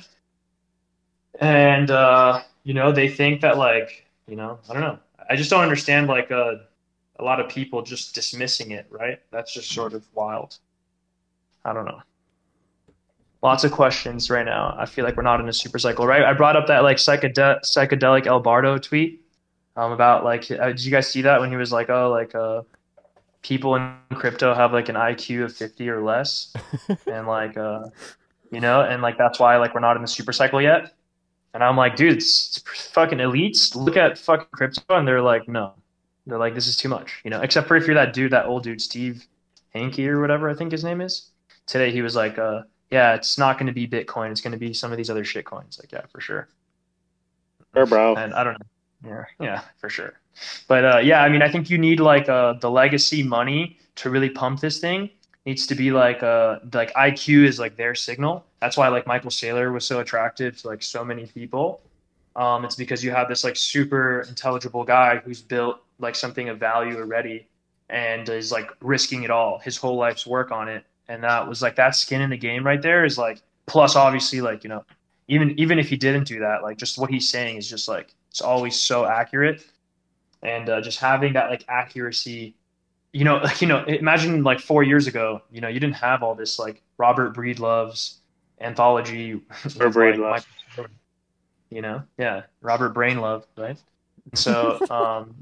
And uh, you know, they think that like, you know, I don't know. I just don't understand like uh a lot of people just dismissing it, right? That's just sort of wild. I don't know. Lots of questions right now. I feel like we're not in a super cycle, right? I brought up that like psychedelic psychedelic El Bardo tweet um, about like, uh, did you guys see that when he was like, oh, like uh, people in crypto have like an I Q of fifty or less, and like, uh, you know, and like that's why like we're not in the super cycle yet. And I'm like, dude, it's, it's fucking elites look at fucking crypto and they're like, no, they're like, this is too much, you know. Except for if you're that dude, that old dude, Steve Hanke or whatever I think his name is. Today he was like, uh. yeah, it's not going to be Bitcoin. It's going to be some of these other shit coins. Like, yeah, for sure. Sure, bro. And I don't know. Yeah, yeah, for sure. But uh, yeah, I mean, I think you need like uh, the legacy money to really pump this thing. Needs to be like uh, like I Q is like their signal. That's why like Michael Saylor was so attractive to like so many people. Um, it's because you have this like super intelligible guy who's built like something of value already and is like risking it all, his whole life's work on it. And that was like that skin in the game right there is like, plus obviously like, you know, even, even if he didn't do that, like just what he's saying is just like, it's always so accurate. And uh, just having that like accuracy, you know, like, you know, imagine like four years ago, you know, you didn't have all this like Robert Breedlove's anthology. Or Breedlove. Like, you know, yeah. Robert Brainlove, right? So, um,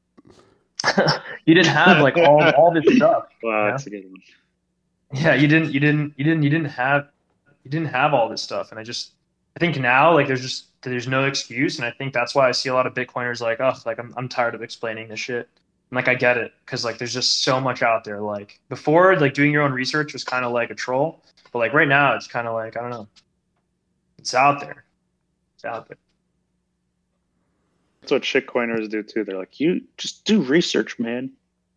you didn't have like all, all this stuff. Wow, you that's know? a good one. Yeah, you didn't, you didn't, you didn't, you didn't have, you didn't have all this stuff. And I just, I think now, like, there's just, there's no excuse. And I think that's why I see a lot of Bitcoiners like, oh, like, I'm, I'm tired of explaining this shit. And like, I get it. Cause like, there's just so much out there. Like before, like doing your own research was kind of like a troll, but like right now it's kind of like, I don't know. It's out there. It's out there. That's what shitcoiners do too. They're like, you just do research, man.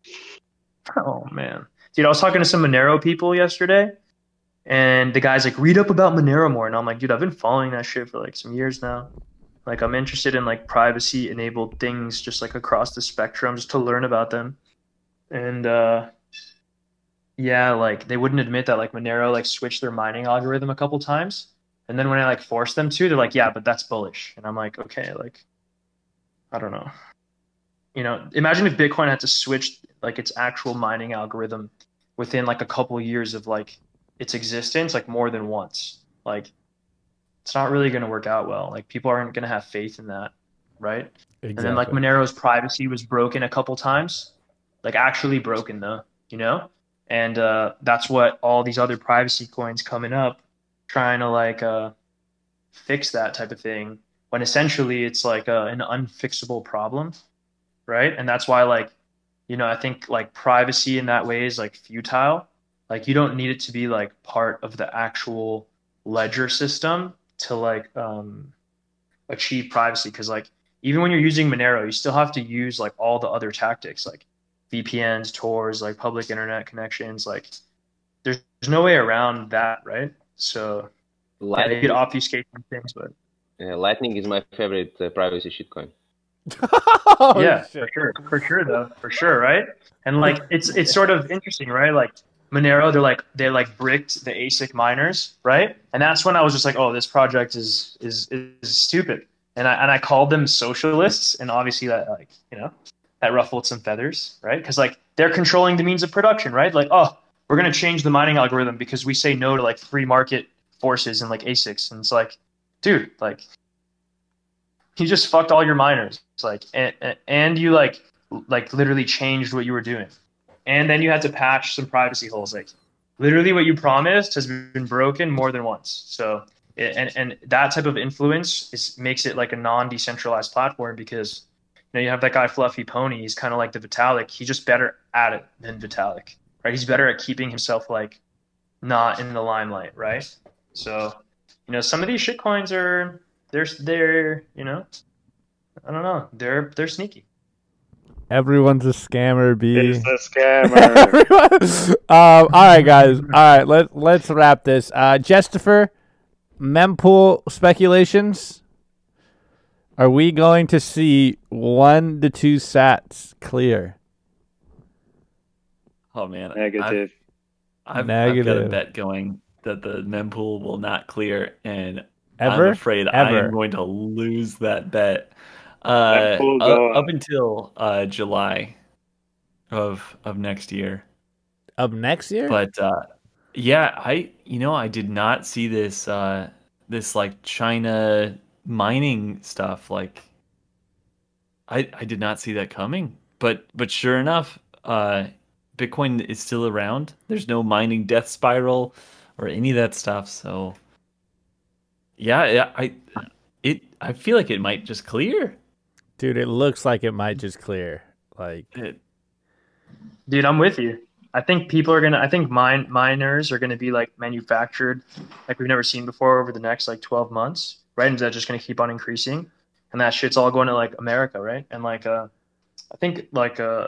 Oh man. Dude, I was talking to some Monero people yesterday, and the guy's like, read up about Monero more. And I'm like, dude, I've been following that shit for like some years now. Like, I'm interested in like privacy enabled things just like across the spectrum just to learn about them. And uh, yeah, like they wouldn't admit that like Monero like switched their mining algorithm a couple times. And then when I like forced them to, they're like, yeah, but that's bullish. And I'm like, okay, like, I don't know. You know, imagine if Bitcoin had to switch like its actual mining algorithm within like a couple of years of like its existence, like more than once. Like it's not really going to work out well. Like people aren't going to have faith in that, right? Exactly. And then like Monero's privacy was broken a couple times, like actually broken though, you know? And uh, that's what all these other privacy coins coming up trying to like uh, fix that type of thing, when essentially it's like uh, an unfixable problem. Right. And that's why, like, you know, I think like privacy in that way is like futile. Like you don't need it to be like part of the actual ledger system to like um, achieve privacy. Cause like even when you're using Monero, you still have to use like all the other tactics like V P Ns, Tor, like public internet connections. Like there's, there's no way around that. Right. So yeah, they could obfuscate some things, but Yeah, Lightning is my favorite uh, privacy shitcoin. Oh, yeah, shit. for sure, for sure, though, for sure, right? And like, it's it's sort of interesting, right? Like Monero, they're like they like bricked the A S I C miners, right? And that's when I was just like, oh, this project is is is stupid, and I and I called them socialists, and obviously that like you know that ruffled some feathers, right? Because like they're controlling the means of production, right? Like, oh, we're gonna change the mining algorithm because we say no to like free market forces and like A S I Cs, and it's like, dude, like. You just fucked all your miners. It's like, and, and you like, like literally changed what you were doing. And then you had to patch some privacy holes. Like literally what you promised has been broken more than once. So, and, and that type of influence is, makes it like a non-decentralized platform because, know, you have that guy Fluffy Pony. He's kind of like the Vitalik. He's just better at it than Vitalik, right? He's better at keeping himself like not in the limelight, right? So, you know, some of these shit coins are they're they're you know, I don't know, they're they're sneaky. Everyone's a scammer, B. It's a scammer. um, all right, guys. All right, let let's wrap this. Uh, Justifer, mempool speculations. Are we going to see one to two sats clear? Oh man, Negative. I've, I've, Negative. I've got a bet going that the mempool will not clear, and Ever? I'm afraid Ever. I am going to lose that bet. Uh, Mempool up, go up up. until uh, July of of next year. Of next year? But uh, yeah, I you know I did not see this uh, this like China mining stuff. Like I I did not see that coming. But but sure enough, uh, Bitcoin is still around. There's no mining death spiral or any of that stuff. So yeah, yeah, I it I feel like it might just clear. Dude, it looks like it might just clear. Like, It, Dude, I'm with you. I think people are gonna. I think mine miners are gonna be like manufactured, like we've never seen before over the next like twelve months, right? And that's just gonna keep on increasing, and that shit's all going to like America, right? And like, uh, I think like uh,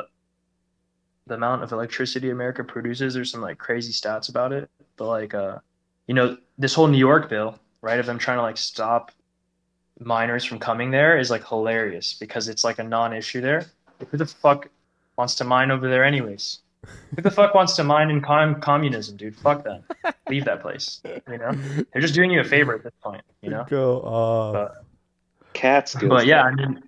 the amount of electricity America produces, there's some like crazy stats about it. But like, uh, you know, this whole New York bill, right, of them trying to like stop miners from coming there is like hilarious because it's like a non-issue there. Who the fuck wants to mine over there anyways? Who the fuck wants to mine in com- communism, dude? Fuck them. Leave that place. You know, they're just doing you a favor at this point. You know. go off. But, Cat skills. but yeah, I mean,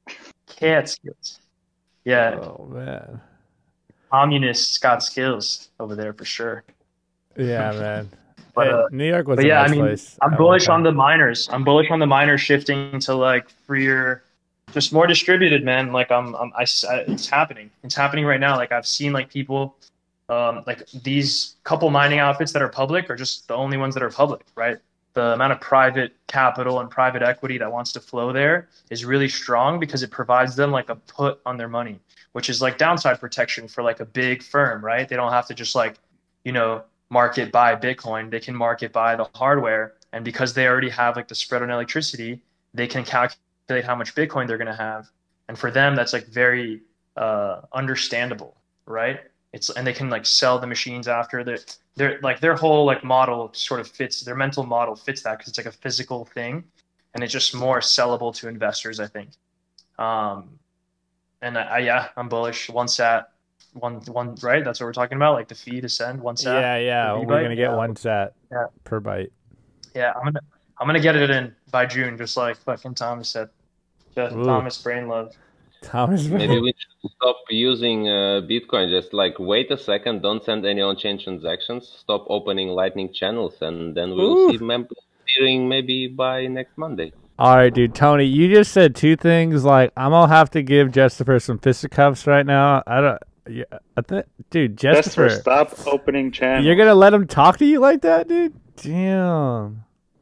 cat skills. Yeah, Oh, man. communists got skills over there for sure. Yeah, man. But, Hey, uh, New York was But a yeah, nice I mean, place. I'm at bullish one on time. the miners. I'm bullish on the miners shifting to like freer, just more distributed, man. Like I'm, I'm I, I- it's happening. It's happening right now. Like I've seen like people, um, like these couple mining outfits that are public are just the only ones that are public, right? The amount of private capital and private equity that wants to flow there is really strong because it provides them like a put on their money, which is like downside protection for like a big firm, right? They don't have to just like, you know, market buy Bitcoin. They can market buy the hardware. And because they already have like the spread on electricity, they can calculate how much Bitcoin they're going to have. And for them, that's like very uh, understandable, right? It's, and they can like sell the machines after. They're, they're like their whole like model sort of fits, their mental model fits that because it's like a physical thing. And it's just more sellable to investors, I think. Um, and I, I, yeah, I'm bullish. One sat, one, one, right? That's what we're talking about. Like the fee to send one sat. Yeah, yeah. per We're V-byte. going to get Yeah. one sat Yeah. per byte. Yeah, I'm gonna I'm gonna get it in by June, just like fucking Thomas said. Just Ooh. Thomas Brainlove. Thomas, Maybe we should stop using uh, Bitcoin. Just like wait a second, don't send any on-chain transactions. Stop opening Lightning channels, and then we'll Ooh. see mempool clearing maybe by next Monday. All right, dude. Tony, you just said two things. Like, I'm going to have to give Justifer some fisticuffs right now. I don't. Yeah, I th- dude, Just for Justifer. stop opening channels. You're going to let him talk to you like that, dude? Damn.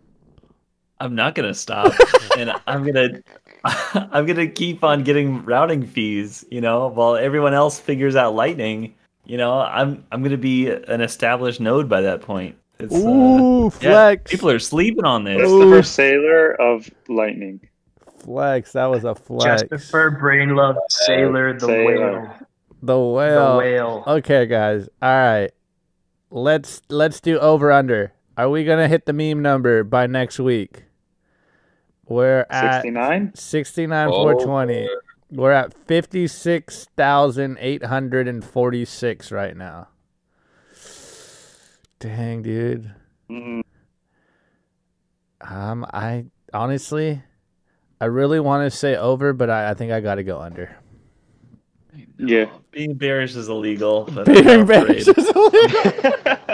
I'm not gonna stop, and I'm gonna I'm gonna keep on getting routing fees. You know, while everyone else figures out Lightning. You know, I'm I'm gonna be an established node by that point. It's, Ooh, uh, yeah, flex. people are sleeping on this. Christopher Sailor of Lightning. Flex. That was a flex. Justifer Brainlove Sailor the Sailor. Whale. The The whale. whale. Okay, guys. All right. Let's let's do over under. Are we gonna hit the meme number by next week? We're at sixty-nine? sixty-nine four twenty. We're at fifty-six thousand eight hundred and forty-six right now. Dang, dude. Mm, Um, I honestly, I really want to say over, but I, I think I got to go under. yeah. Being bearish is illegal. But Being I'm, not bearish afraid. is illegal.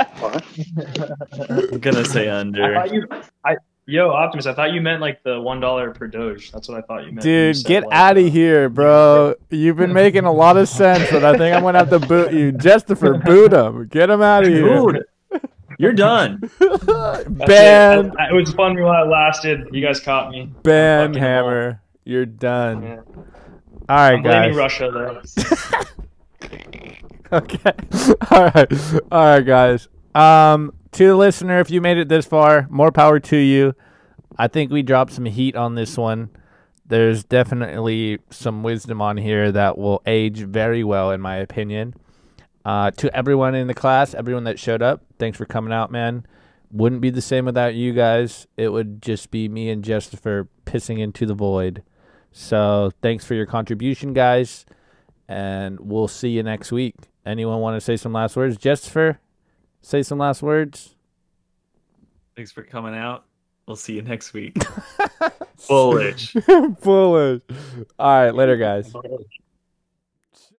I'm gonna say I under. thought you I Yo, Optimus, I thought you meant like the one dollar per Doge. That's what I thought you meant. when you Dude, said, get like, out of uh, here, bro. You've been making a lot of sense, but I think I'm gonna have to boot you. Justifer, boot him. Get him out of here. Dude, you're done. that's Ban, it. I- It was fun while it lasted. You guys caught me. ban, Fucking hammer. You're done. Yeah. All right, I'm blaming guys. Russia though. Okay. All right. All right, guys. Um, to the listener, if you made it this far, more power to you. I think we dropped some heat on this one. There's definitely some wisdom on here that will age very well, in my opinion. Uh, to everyone in the class, everyone that showed up, thanks for coming out, man. Wouldn't be the same without you guys. It would just be me and Justifer pissing into the void. So thanks for your contribution, guys, and we'll see you next week. Anyone want to say some last words? Justifer, say some last words. Thanks for coming out. We'll see you next week. Bullish. Bullish. All right, later, guys.